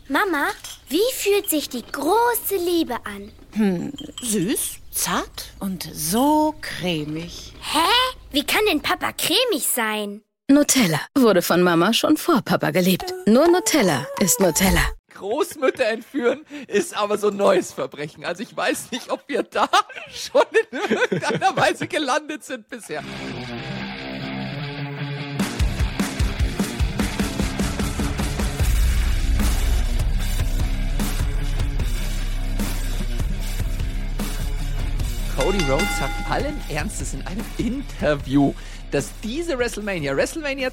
Mama, wie fühlt sich die große Liebe an? Süß, zart und so cremig. Hä? Wie kann denn Papa cremig sein? Nutella wurde von Mama schon vor Papa geliebt. Nur Nutella ist Nutella. Großmütter entführen ist aber so ein neues Verbrechen. Also ich weiß nicht, ob wir da schon in irgendeiner Weise gelandet sind bisher. Cody Rhodes sagt allen Ernstes in einem Interview, dass diese WrestleMania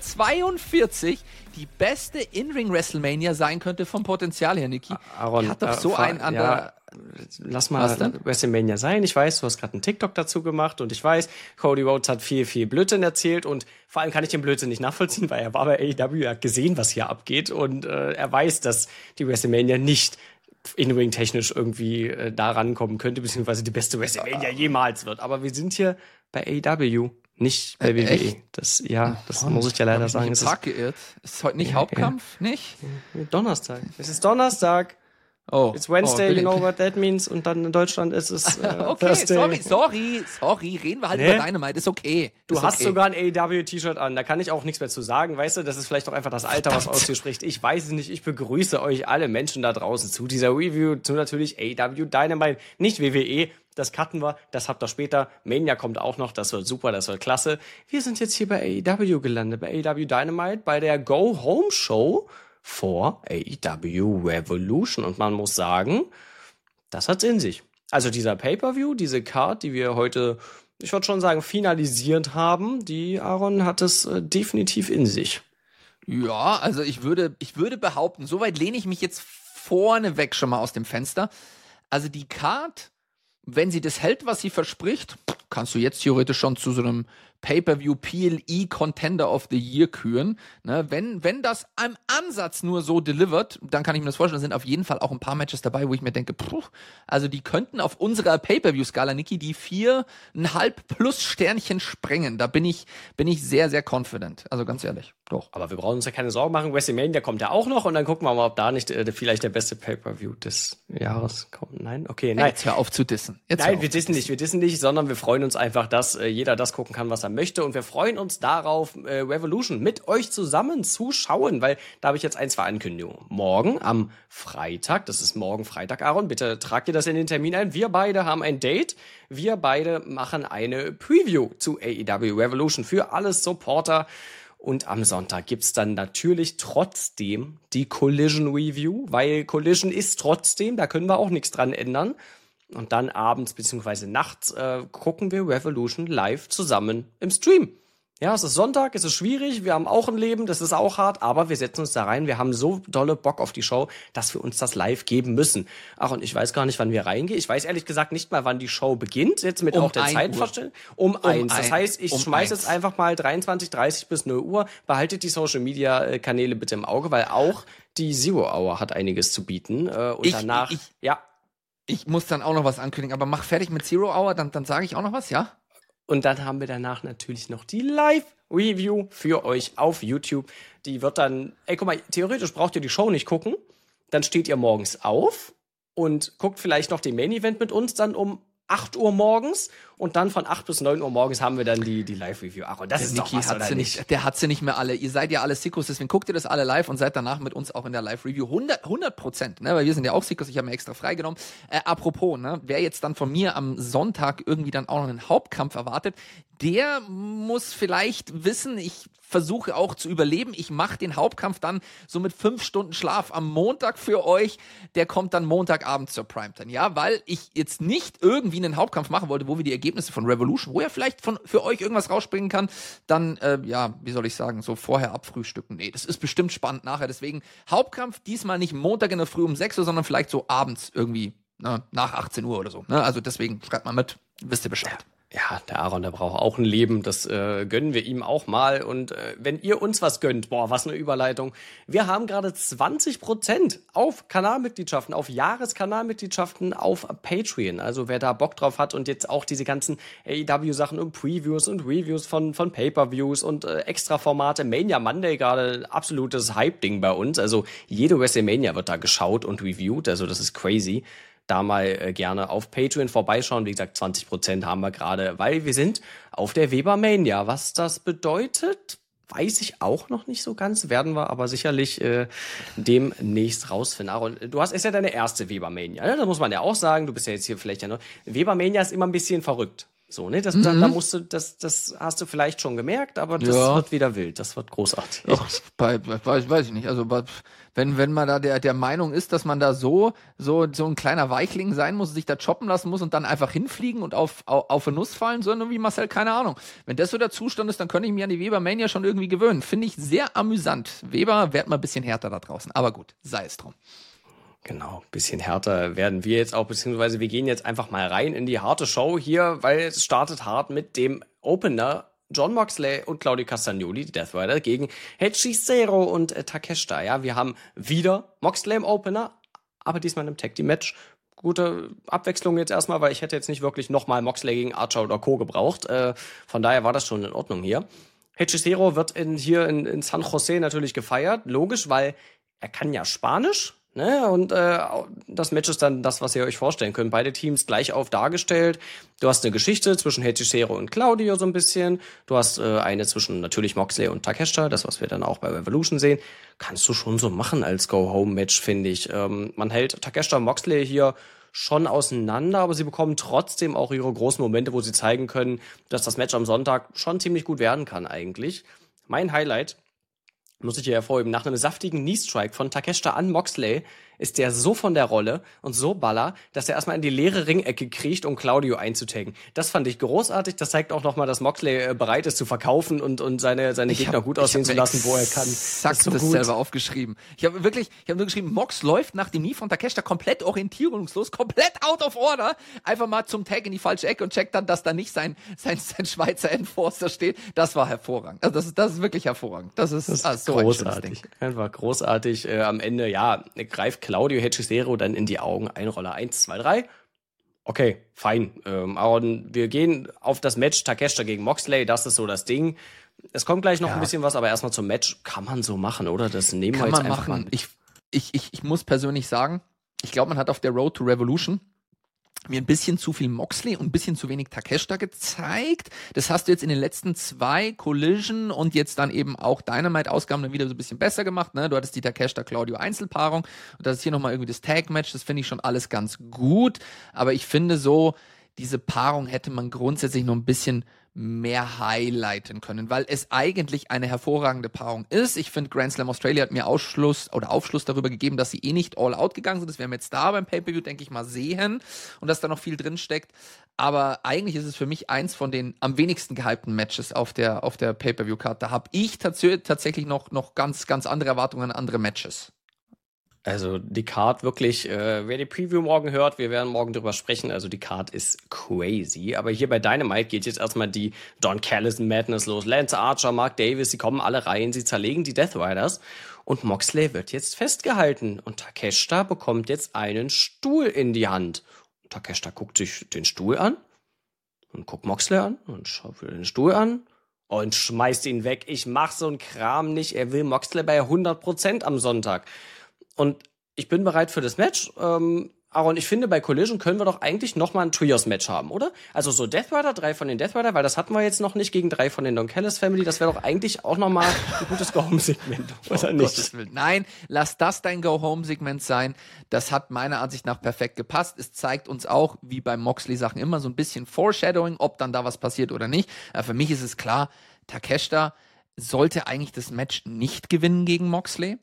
42, die beste In-Ring-WrestleMania sein könnte vom Potenzial her, Niki. Aaron, hat doch so einen an der... Lass mal WrestleMania sein. Ich weiß, du hast gerade einen TikTok dazu gemacht und ich weiß, Cody Rhodes hat viel Blödsinn erzählt und vor allem kann ich den Blödsinn nicht nachvollziehen, weil er war bei AEW, er hat gesehen, was hier abgeht und er weiß, dass die WrestleMania nicht in-ring technisch irgendwie da rankommen könnte, beziehungsweise die beste WrestleMania jemals wird. Aber wir sind hier bei AEW, nicht bei WWE. Echt? Das muss ich ja leider sagen. Es ist geirrt. Ist heute nicht Hauptkampf? Nicht? Donnerstag. Es ist Donnerstag. Oh. It's Wednesday, you know what that means. Und dann in Deutschland ist es okay, Thursday. sorry. Reden wir halt über Dynamite, ist okay. Du hast sogar ein AEW-T-Shirt an, da kann ich auch nichts mehr zu sagen, weißt du? Das ist vielleicht auch einfach das Alter, was aus dir spricht. Ich weiß es nicht, ich begrüße euch alle Menschen da draußen zu dieser Review, zu natürlich AEW Dynamite, nicht WWE. Das cutten wir, das habt ihr später. Mania kommt auch noch, das wird super, das wird klasse. Wir sind jetzt hier bei AEW gelandet, bei AEW Dynamite, bei der Go-Home-Show vor AEW Revolution. Und man muss sagen, das hat's in sich. Also dieser Pay-Per-View, diese Card, die wir heute, ich würde schon sagen, finalisiert haben, die Aaron hat es definitiv in sich. Ja, also ich würde behaupten, soweit lehne ich mich jetzt vorneweg schon mal aus dem Fenster. Also die Card, wenn sie das hält, was sie verspricht, kannst du jetzt theoretisch schon zu so einem Pay-Per-View PLE Contender of the Year küren. Ne? Wenn das am Ansatz nur so delivert, dann kann ich mir das vorstellen, sind auf jeden Fall auch ein paar Matches dabei, wo ich mir denke, also die könnten auf unserer Pay-Per-View-Skala, Niki, die 4,5 plus Sternchen sprengen. Da bin ich sehr, sehr confident. Also ganz ehrlich, doch. Aber wir brauchen uns ja keine Sorgen machen. WrestleMania kommt ja auch noch und dann gucken wir mal, ob da nicht vielleicht der beste Pay-Per-View des Jahres kommt. Nein? Okay, nein. Jetzt hör auf zu dissen. Nein, wir dissen nicht, sondern wir freuen uns einfach, dass jeder das gucken kann, was er möchte. Und wir freuen uns darauf, Revolution mit euch zusammen zu schauen, weil da habe ich jetzt 2 Ankündigungen. Morgen am Freitag, das ist morgen Freitag, Aaron, bitte tragt ihr das in den Termin ein. Wir beide haben ein Date. Wir beide machen eine Preview zu AEW Revolution für alle Supporter. Und am Sonntag gibt's dann natürlich trotzdem die Collision Review, weil Collision ist trotzdem, da können wir auch nichts dran ändern. Und dann abends bzw. nachts gucken wir Revolution live zusammen im Stream. Ja, es ist Sonntag, es ist schwierig, wir haben auch ein Leben, das ist auch hart, aber wir setzen uns da rein, wir haben so dolle Bock auf die Show, dass wir uns das live geben müssen. Ach, und ich weiß gar nicht, wann wir reingehen. Ich weiß ehrlich gesagt nicht mal, wann die Show beginnt, jetzt mit auch der Zeitvorstellung. Um 1. Das heißt, ich schmeiße jetzt einfach mal 23:30 bis 0 Uhr. Behaltet die Social-Media-Kanäle bitte im Auge, weil auch die Zero Hour hat einiges zu bieten. Und danach, Ich muss dann auch noch was ankündigen, aber mach fertig mit Zero Hour, dann sage ich auch noch was, ja? Und dann haben wir danach natürlich noch die Live-Review für euch auf YouTube. Die wird dann, guck mal, theoretisch braucht ihr die Show nicht gucken. Dann steht ihr morgens auf und guckt vielleicht noch den Main-Event mit uns dann um 8 Uhr morgens. Und dann von 8 bis 9 Uhr morgens haben wir dann die Live-Review. Ach, und das ist doch was, oder nicht? Der hat sie nicht mehr alle. Ihr seid ja alle Sickos, deswegen guckt ihr das alle live und seid danach mit uns auch in der Live-Review. 100%, ne? Weil wir sind ja auch Sickos, ich habe mir extra freigenommen. Apropos, ne? Wer jetzt dann von mir am Sonntag irgendwie dann auch noch einen Hauptkampf erwartet, der muss vielleicht wissen, ich versuche auch zu überleben. Ich mache den Hauptkampf dann so mit 5 Stunden Schlaf am Montag für euch. Der kommt dann Montagabend zur Primetime. Ja, weil ich jetzt nicht irgendwie einen Hauptkampf machen wollte, wo wir die Ergebnisse von Revolution, wo ja vielleicht für euch irgendwas rausspringen kann, dann, wie soll ich sagen, so vorher abfrühstücken. Nee, das ist bestimmt spannend nachher. Deswegen Hauptkampf diesmal nicht Montag in der Früh um 6 Uhr, sondern vielleicht so abends irgendwie, nach 18 Uhr oder so. Ne? Also deswegen schreibt mal mit, wisst ihr Bescheid. Ja, der Aaron, der braucht auch ein Leben, das gönnen wir ihm auch mal. Und wenn ihr uns was gönnt, boah, was eine Überleitung. Wir haben gerade 20% auf Kanalmitgliedschaften, auf Jahreskanalmitgliedschaften auf Patreon. Also wer da Bock drauf hat und jetzt auch diese ganzen AEW-Sachen und Previews und Reviews von Pay-Per-Views und Extra-Formate. Mania Monday gerade absolutes Hype-Ding bei uns. Also jede WrestleMania wird da geschaut und reviewed, also das ist crazy. Da mal gerne auf Patreon vorbeischauen. Wie gesagt, 20% haben wir gerade, weil wir sind auf der Webermania. Was das bedeutet, weiß ich auch noch nicht so ganz, werden wir aber sicherlich demnächst rausfinden. Aaron, ist ja deine erste Webermania, ne? Das muss man ja auch sagen. Du bist ja jetzt hier vielleicht ja noch. Webermania ist immer ein bisschen verrückt. So, ne? Da musst du, das hast du vielleicht schon gemerkt, aber das wird wieder wild. Das wird großartig. Ach, weiß ich nicht. Also wenn man da der Meinung ist, dass man da so ein kleiner Weichling sein muss, sich da choppen lassen muss und dann einfach hinfliegen und auf eine Nuss fallen, so wie Marcel, keine Ahnung. Wenn das so der Zustand ist, dann könnte ich mich an die Webermania schon irgendwie gewöhnen. Finde ich sehr amüsant. Weber, werd mal ein bisschen härter da draußen. Aber gut, sei es drum. Genau, bisschen härter werden wir jetzt auch, beziehungsweise wir gehen jetzt einfach mal rein in die harte Show hier, weil es startet hart mit dem Opener Jon Moxley und Claudio Castagnoli, die Death Rider, gegen Hechicero und Takeshita. Ja, wir haben wieder Moxley im Opener, aber diesmal in einem Tag Team Match. Gute Abwechslung jetzt erstmal, weil ich hätte jetzt nicht wirklich nochmal Moxley gegen Archer oder Co. gebraucht. Von daher war das schon in Ordnung hier. Hechicero wird hier in San Jose natürlich gefeiert, logisch, weil er kann ja Spanisch. Ne, und das Match ist dann das, was ihr euch vorstellen könnt. Beide Teams gleich auf dargestellt. Du hast eine Geschichte zwischen Hechicero und Claudio so ein bisschen. Du hast eine zwischen natürlich Moxley und Takeshita, das, was wir dann auch bei Revolution sehen. Kannst du schon so machen als Go-Home-Match, finde ich. Man hält Takeshita und Moxley hier schon auseinander, aber sie bekommen trotzdem auch ihre großen Momente, wo sie zeigen können, dass das Match am Sonntag schon ziemlich gut werden kann eigentlich. Mein Highlight muss ich hier hervorheben, nach einem saftigen Knee-Strike von Takeshita an Moxley ist der so von der Rolle und so baller, dass er erstmal in die leere Ringecke kriecht, um Claudio einzutaggen. Das fand ich großartig. Das zeigt auch nochmal, dass Moxley bereit ist zu verkaufen und seine Gegner gut aussehen zu lassen, wo er kann. Exakt das selber aufgeschrieben. Ich habe nur geschrieben, Mox läuft nach dem Knie von Takeshita komplett orientierungslos, komplett out of order, einfach mal zum Tag in die falsche Ecke und checkt dann, dass da nicht sein Schweizer Enforcer steht. Das war hervorragend. Also das ist wirklich hervorragend. Das ist so großartig. Einfach großartig. Am Ende, ja, greift Claudio Hechicero dann in die Augen. Einroller 1, 2, 3. Okay, fein. Aber wir gehen auf das Match Takeshita gegen Moxley. Das ist so das Ding. Es kommt gleich noch ein bisschen was, aber erstmal zum Match. Kann man so machen, oder? Das nehmen wir jetzt einfach mal mit. Ich muss persönlich sagen, ich glaube, man hat auf der Road to Revolution mir ein bisschen zu viel Moxley und ein bisschen zu wenig Takeshita gezeigt. Das hast du jetzt in den letzten 2 Collision und jetzt dann eben auch Dynamite-Ausgaben dann wieder so ein bisschen besser gemacht. Ne? Du hattest die Takeshita-Claudio-Einzelpaarung und das ist hier nochmal irgendwie das Tag-Match. Das finde ich schon alles ganz gut. Aber ich finde so, diese Paarung hätte man grundsätzlich noch ein bisschen mehr highlighten können, weil es eigentlich eine hervorragende Paarung ist. Ich finde, Grand Slam Australia hat mir Aufschluss darüber gegeben, dass sie nicht all out gegangen sind. Das werden wir jetzt da beim Pay-Per-View, denke ich mal, sehen und dass da noch viel drin steckt. Aber eigentlich ist es für mich eins von den am wenigsten gehypten Matches auf der Pay-Per-View-Card. Da habe ich tatsächlich noch ganz, ganz andere Erwartungen an andere Matches. Also die Card wirklich, wer die Preview morgen hört, wir werden morgen drüber sprechen, also die Card ist crazy. Aber hier bei Dynamite geht jetzt erstmal die Don Callis Madness los. Lance Archer, Mark Davis, sie kommen alle rein, sie zerlegen die Death Riders. Und Moxley wird jetzt festgehalten. Und Takeshita bekommt jetzt einen Stuhl in die Hand. Und Takeshita guckt sich den Stuhl an und guckt Moxley an und schaut wieder den Stuhl an. Und schmeißt ihn weg. Ich mach so einen Kram nicht. Er will Moxley bei 100% am Sonntag. Und ich bin bereit für das Match. Aaron, ich finde, bei Collision können wir doch eigentlich nochmal ein Trios-Match haben, oder? Also so Death Rider, 3 von den Death Rider, weil das hatten wir jetzt noch nicht gegen 3 von den Don Callis Family. Das wäre doch eigentlich auch nochmal ein gutes Go-Home-Segment, oder nicht? Nein, lass das dein Go-Home-Segment sein. Das hat meiner Ansicht nach perfekt gepasst. Es zeigt uns auch, wie bei Moxley-Sachen immer, so ein bisschen Foreshadowing, ob dann da was passiert oder nicht. Für mich ist es klar, Takeshita sollte eigentlich das Match nicht gewinnen gegen Moxley.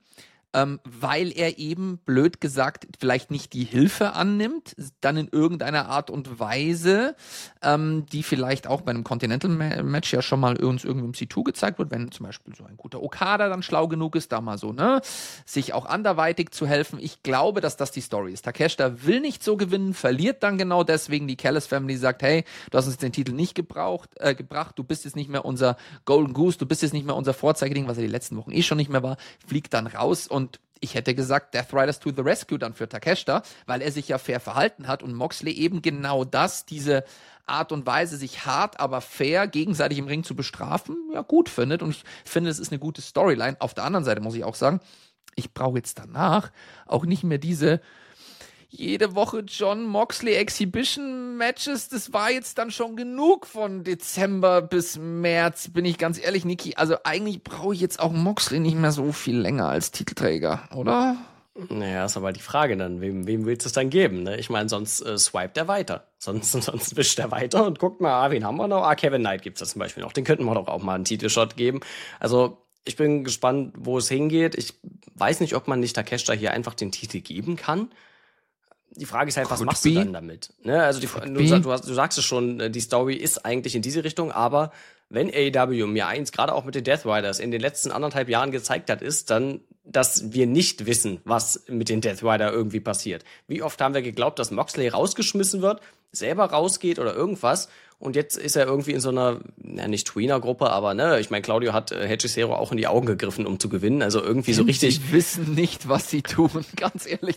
weil er eben, blöd gesagt, vielleicht nicht die Hilfe annimmt, dann in irgendeiner Art und Weise, die vielleicht auch bei einem Continental-Match ja schon mal uns irgendwie im C2 gezeigt wird, wenn zum Beispiel so ein guter Okada dann schlau genug ist, da mal so, sich auch anderweitig zu helfen. Ich glaube, dass das die Story ist. Takeshita will nicht so gewinnen, verliert dann genau deswegen. Die Callis Family sagt, hey, du hast uns den Titel nicht gebracht, du bist jetzt nicht mehr unser Golden Goose, du bist jetzt nicht mehr unser Vorzeigeding, was er die letzten Wochen schon nicht mehr war, fliegt dann raus und ich hätte gesagt, Death Riders to the Rescue dann für Takeshita, weil er sich ja fair verhalten hat und Moxley eben genau diese Art und Weise, sich hart, aber fair gegenseitig im Ring zu bestrafen, ja gut findet und ich finde, es ist eine gute Storyline. Auf der anderen Seite muss ich auch sagen, ich brauche jetzt danach auch nicht mehr diese jede Woche John Moxley Exhibition Matches, das war jetzt dann schon genug von Dezember bis März, bin ich ganz ehrlich, Niki. Also eigentlich brauche ich jetzt auch Moxley nicht mehr so viel länger als Titelträger, oder? Naja, ist aber die Frage dann, wem willst du es dann geben? Ne? Ich meine, sonst swipet er weiter. Sonst wischt er weiter und guckt mal, wen haben wir noch? Kevin Knight gibt's da zum Beispiel noch. Den könnten wir doch auch mal einen Titelshot geben. Also ich bin gespannt, wo es hingeht. Ich weiß nicht, ob man nicht Takeshita hier einfach den Titel geben kann. Die Frage ist halt, was machst du dann damit? Ne? Also du sagst es schon, die Story ist eigentlich in diese Richtung, aber wenn AEW mir eins, gerade auch mit den Death Riders, in den letzten 1,5 Jahren gezeigt hat, ist dann, dass wir nicht wissen, was mit den Death Rider irgendwie passiert. Wie oft haben wir geglaubt, dass Moxley rausgeschmissen wird, selber rausgeht oder irgendwas und jetzt ist er irgendwie in so einer, nicht Tweener-Gruppe, aber ich meine, Claudio hat Hechicero auch in die Augen gegriffen, um zu gewinnen, also irgendwie so richtig. Die wissen nicht, was sie tun, ganz ehrlich,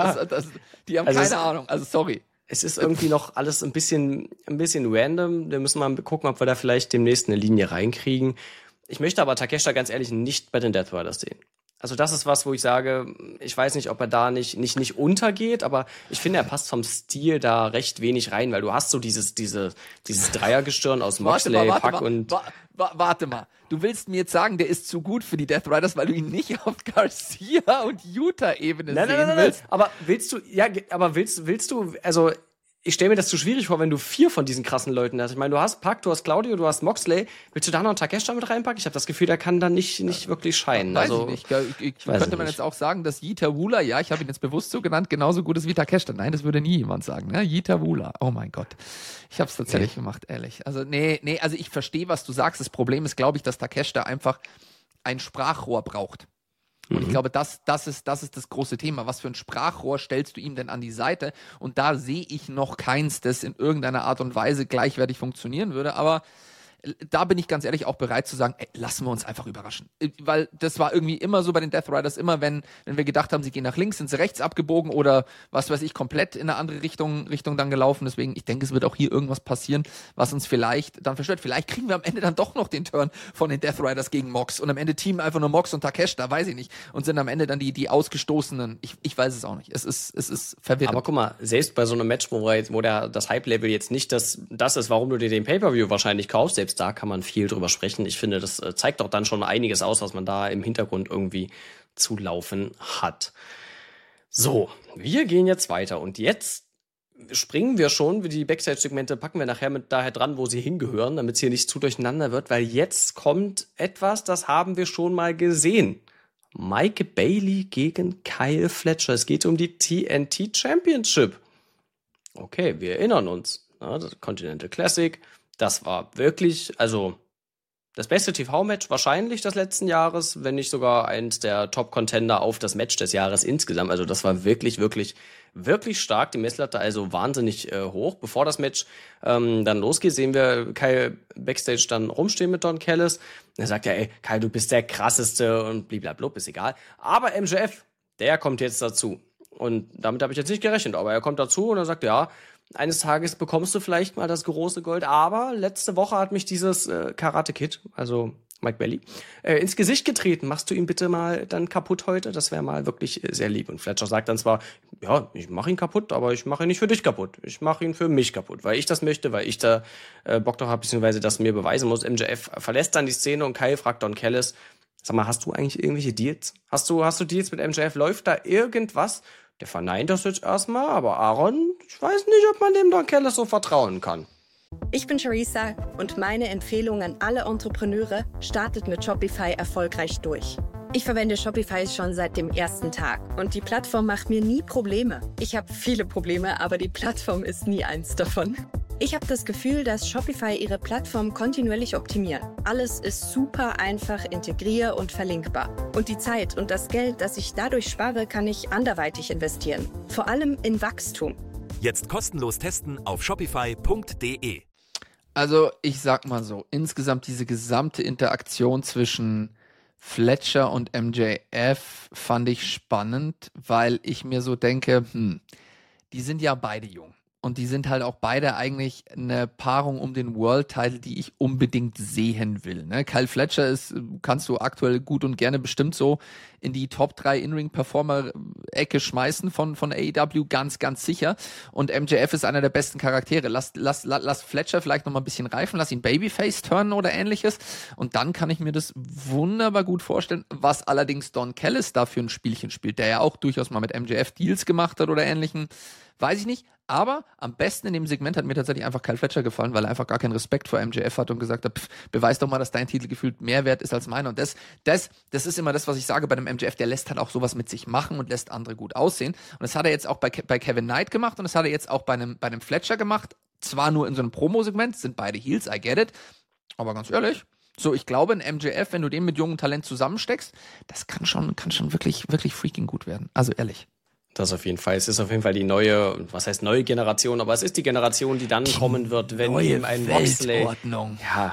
die haben keine Ahnung, also sorry. Es ist irgendwie noch alles ein bisschen random, wir müssen mal gucken, ob wir da vielleicht demnächst eine Linie reinkriegen. Ich möchte aber Takeshita ganz ehrlich nicht bei den Death Riders sehen. Also das ist was, wo ich sage, ich weiß nicht, ob er da nicht untergeht, aber ich finde, er passt vom Stil da recht wenig rein, weil du hast so dieses Dreiergestirn aus Moxley, Pac und... Warte mal, du willst mir jetzt sagen, der ist zu gut für die Death Riders, weil du ihn nicht auf Garcia und Utah-Ebene sehen willst? Aber willst du, also... Ich stelle mir das zu schwierig vor, wenn du 4 von diesen krassen Leuten hast. Ich meine, du hast Pac, du hast Claudio, du hast Moxley. Willst du da noch einen Takeshita mit reinpacken? Ich habe das Gefühl, der kann dann nicht wirklich scheinen. Weiß ich nicht. Könnte man jetzt auch sagen, dass Yita Woola, ja, ich habe ihn jetzt bewusst so genannt, genauso gut ist wie Takeshita. Nein, das würde nie jemand sagen. Ne? Yita Woola. Oh mein Gott. Ich habe es tatsächlich gemacht, ehrlich. Also also ich verstehe, was du sagst. Das Problem ist, glaube ich, dass Takeshita einfach ein Sprachrohr braucht. Und ich glaube, das ist das große Thema. Was für ein Sprachrohr stellst du ihm denn an die Seite? Und da sehe ich noch keins, das in irgendeiner Art und Weise gleichwertig funktionieren würde. Aber da bin ich ganz ehrlich auch bereit zu sagen, lassen wir uns einfach überraschen. Weil das war irgendwie immer so bei den Death Riders, immer wenn wir gedacht haben, sie gehen nach links, sind sie rechts abgebogen oder was weiß ich, komplett in eine andere Richtung dann gelaufen. Deswegen, ich denke, es wird auch hier irgendwas passieren, was uns vielleicht dann verstört. Vielleicht kriegen wir am Ende dann doch noch den Turn von den Death Riders gegen Mox und am Ende teamen einfach nur Mox und Takeshita, weiß ich nicht. Und sind am Ende dann die Ausgestoßenen. Ich weiß es auch nicht. Es ist verwirrend. Aber guck mal, selbst bei so einem Match, wo das Hype-Level jetzt nicht das ist, warum du dir den Pay-Per-View wahrscheinlich kaufst, selbst da kann man viel drüber sprechen. Ich finde, das zeigt doch dann schon einiges aus, was man da im Hintergrund irgendwie zu laufen hat. So, wir gehen jetzt weiter und jetzt springen wir schon, die Backstage-Segmente packen wir nachher mit daher dran, wo sie hingehören, damit es hier nicht zu durcheinander wird, weil jetzt kommt etwas, das haben wir schon mal gesehen. Mike Bailey gegen Kyle Fletcher. Es geht um die TNT Championship. Okay, wir erinnern uns. Das Continental Classic. Das war wirklich, also das beste TV-Match wahrscheinlich des letzten Jahres, wenn nicht sogar eins der Top-Contender auf das Match des Jahres insgesamt. Also das war wirklich, wirklich, wirklich stark. Die Messlatte also wahnsinnig hoch. Bevor das Match dann losgeht, sehen wir Kyle Backstage dann rumstehen mit Don Callis. Er sagt ja, Kyle, du bist der krasseste und bliblablub, ist egal. Aber MJF, der kommt jetzt dazu. Und damit habe ich jetzt nicht gerechnet, aber er kommt dazu und er sagt, ja, eines Tages bekommst du vielleicht mal das große Gold, aber letzte Woche hat mich dieses Karate Kid, also Mike Bailey, ins Gesicht getreten. Machst du ihn bitte mal dann kaputt heute? Das wäre mal wirklich sehr lieb. Und Fletcher sagt dann zwar, ja, ich mache ihn kaputt, aber ich mache ihn nicht für dich kaputt. Ich mache ihn für mich kaputt, weil ich das möchte, weil ich da Bock drauf habe, beziehungsweise das mir beweisen muss. MJF verlässt dann die Szene und Kyle fragt Don Callis, sag mal, hast du eigentlich irgendwelche Deals? Hast du Deals mit MJF? Läuft da irgendwas? Der verneint das jetzt erstmal, aber Aaron, ich weiß nicht, ob man dem Don Callis so vertrauen kann. Ich bin Charissa und meine Empfehlung an alle Entrepreneure, startet mit Shopify erfolgreich durch. Ich verwende Shopify schon seit dem ersten Tag und die Plattform macht mir nie Probleme. Ich habe viele Probleme, aber die Plattform ist nie eins davon. Ich habe das Gefühl, dass Shopify ihre Plattform kontinuierlich optimiert. Alles ist super einfach integrier- und verlinkbar. Und die Zeit und das Geld, das ich dadurch spare, kann ich anderweitig investieren. Vor allem in Wachstum. Jetzt kostenlos testen auf shopify.de. Also ich sag mal so, insgesamt diese gesamte Interaktion zwischen Fletcher und MJF fand ich spannend, weil ich mir so denke, die sind ja beide jung. Und die sind halt auch beide eigentlich eine Paarung um den World-Title, die ich unbedingt sehen will. Ne? Kyle Fletcher kannst du aktuell gut und gerne bestimmt so in die Top 3 In-Ring-Performer-Ecke schmeißen von AEW, ganz, ganz sicher. Und MJF ist einer der besten Charaktere. Lass Fletcher vielleicht noch mal ein bisschen reifen, lass ihn Babyface turnen oder ähnliches. Und dann kann ich mir das wunderbar gut vorstellen, was allerdings Don Callis da für ein Spielchen spielt, der ja auch durchaus mal mit MJF Deals gemacht hat oder ähnlichen. Weiß ich nicht, aber am besten in dem Segment hat mir tatsächlich einfach Kyle Fletcher gefallen, weil er einfach gar keinen Respekt vor MJF hat und gesagt hat, beweis doch mal, dass dein Titel gefühlt mehr wert ist als meiner. Und das ist immer das, was ich sage bei dem MJF, der lässt halt auch sowas mit sich machen und lässt andere gut aussehen. Und das hat er jetzt auch bei Kevin Knight gemacht und das hat er jetzt auch bei einem Fletcher gemacht. Zwar nur in so einem Promo-Segment, sind beide Heels, I get it, aber ganz ehrlich, so, ich glaube, ein MJF, wenn du den mit jungem Talent zusammensteckst, das kann schon wirklich, wirklich freaking gut werden. Also ehrlich. Das auf jeden Fall. Es ist auf jeden Fall die neue, was heißt neue Generation, aber es ist die Generation, die dann kommen wird, wenn eben ein Moxley. Ja,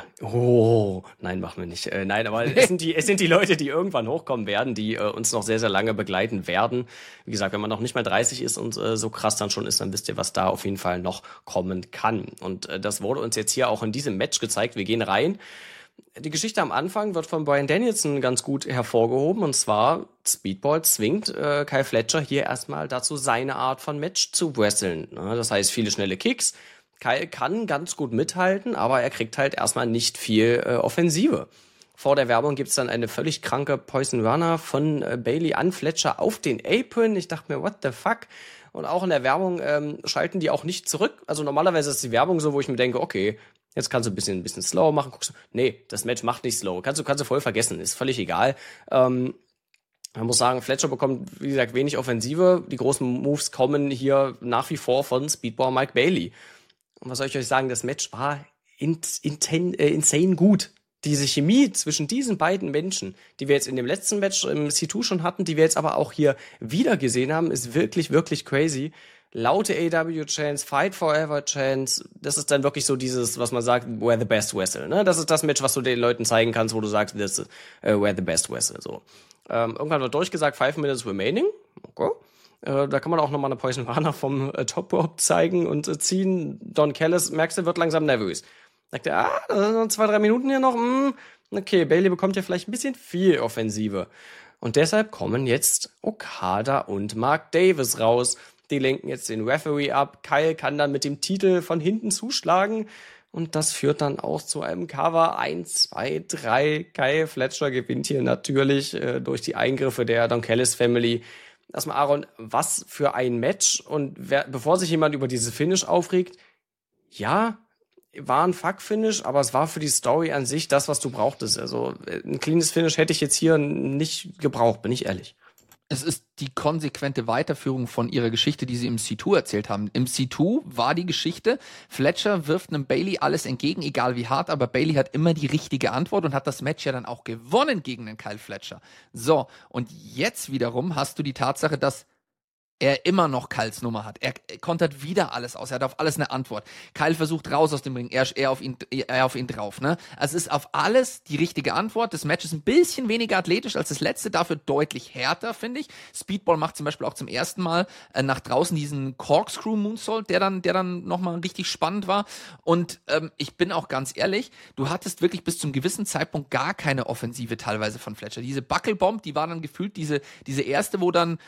nein, machen wir nicht. Nein, aber es sind die Leute, die irgendwann hochkommen werden, die uns noch sehr, sehr lange begleiten werden. Wie gesagt, wenn man noch nicht mal 30 ist und so krass dann schon ist, dann wisst ihr, was da auf jeden Fall noch kommen kann. Und das wurde uns jetzt hier auch in diesem Match gezeigt. Wir gehen rein. Die Geschichte am Anfang wird von Bryan Danielson ganz gut hervorgehoben, und zwar Speedball zwingt Kyle Fletcher hier erstmal dazu, seine Art von Match zu wresteln. Das heißt, viele schnelle Kicks. Kyle kann ganz gut mithalten, aber er kriegt halt erstmal nicht viel Offensive. Vor der Werbung gibt's dann eine völlig kranke Poison Runner von Bayley an Fletcher auf den Apron. Ich dachte mir, what the fuck? Und auch in der Werbung schalten die auch nicht zurück. Also normalerweise ist die Werbung so, wo ich mir denke, okay, jetzt kannst du ein bisschen slow machen. Guckst du, nee, das Match macht nicht slow. Kannst du voll vergessen, ist völlig egal. Man muss sagen, Fletcher bekommt, wie gesagt, wenig Offensive. Die großen Moves kommen hier nach wie vor von Speedball Mike Bailey. Und was soll ich euch sagen, das Match war insane gut. Diese Chemie zwischen diesen beiden Menschen, die wir jetzt in dem letzten Match im C2 schon hatten, die wir jetzt aber auch hier wieder gesehen haben, ist wirklich, wirklich crazy. Laute AEW-Chants, Fight Forever-Chants, das ist dann wirklich so dieses, was man sagt, where the best wrestle, ne? Das ist das Match, was du den Leuten zeigen kannst, wo du sagst, this is where the best wrestle, so. Irgendwann wird durchgesagt, 5 minutes remaining, okay. Da kann man auch nochmal eine Poison Runner vom Top Rope zeigen und ziehen. Don Callis, merkst du, wird langsam nervös. Sagt er, das sind noch 2-3 Minuten hier noch, okay, Bayley bekommt ja vielleicht ein bisschen viel Offensive. Und deshalb kommen jetzt Okada und Mark Davis raus. Die lenken jetzt den Referee ab. Kyle kann dann mit dem Titel von hinten zuschlagen. Und das führt dann auch zu einem Cover. 1, 2, 3. Kyle Fletcher gewinnt hier natürlich durch die Eingriffe der Don Callis Family. Erstmal, Aaron, was für ein Match. Und bevor sich jemand über dieses Finish aufregt, ja, war ein Fuck-Finish, aber es war für die Story an sich das, was du brauchtest. Also ein cleanes Finish hätte ich jetzt hier nicht gebraucht, bin ich ehrlich. Es ist die konsequente Weiterführung von ihrer Geschichte, die sie im C2 erzählt haben. Im C2 war die Geschichte, Fletcher wirft einem Bayley alles entgegen, egal wie hart, aber Bayley hat immer die richtige Antwort und hat das Match ja dann auch gewonnen gegen den Kyle Fletcher. So, und jetzt wiederum hast du die Tatsache, dass er immer noch Kyles Nummer hat. Er kontert wieder alles aus. Er hat auf alles eine Antwort. Kyle versucht raus aus dem Ring. Er auf ihn drauf, ne? Also es ist auf alles die richtige Antwort. Das Match ist ein bisschen weniger athletisch als das letzte, dafür deutlich härter, finde ich. Speedball macht zum Beispiel auch zum ersten Mal nach draußen diesen Corkscrew Moonsault, der dann nochmal richtig spannend war. Und ich bin auch ganz ehrlich, du hattest wirklich bis zum gewissen Zeitpunkt gar keine Offensive teilweise von Fletcher. Diese Buckelbomb, die war dann gefühlt diese erste, wo dann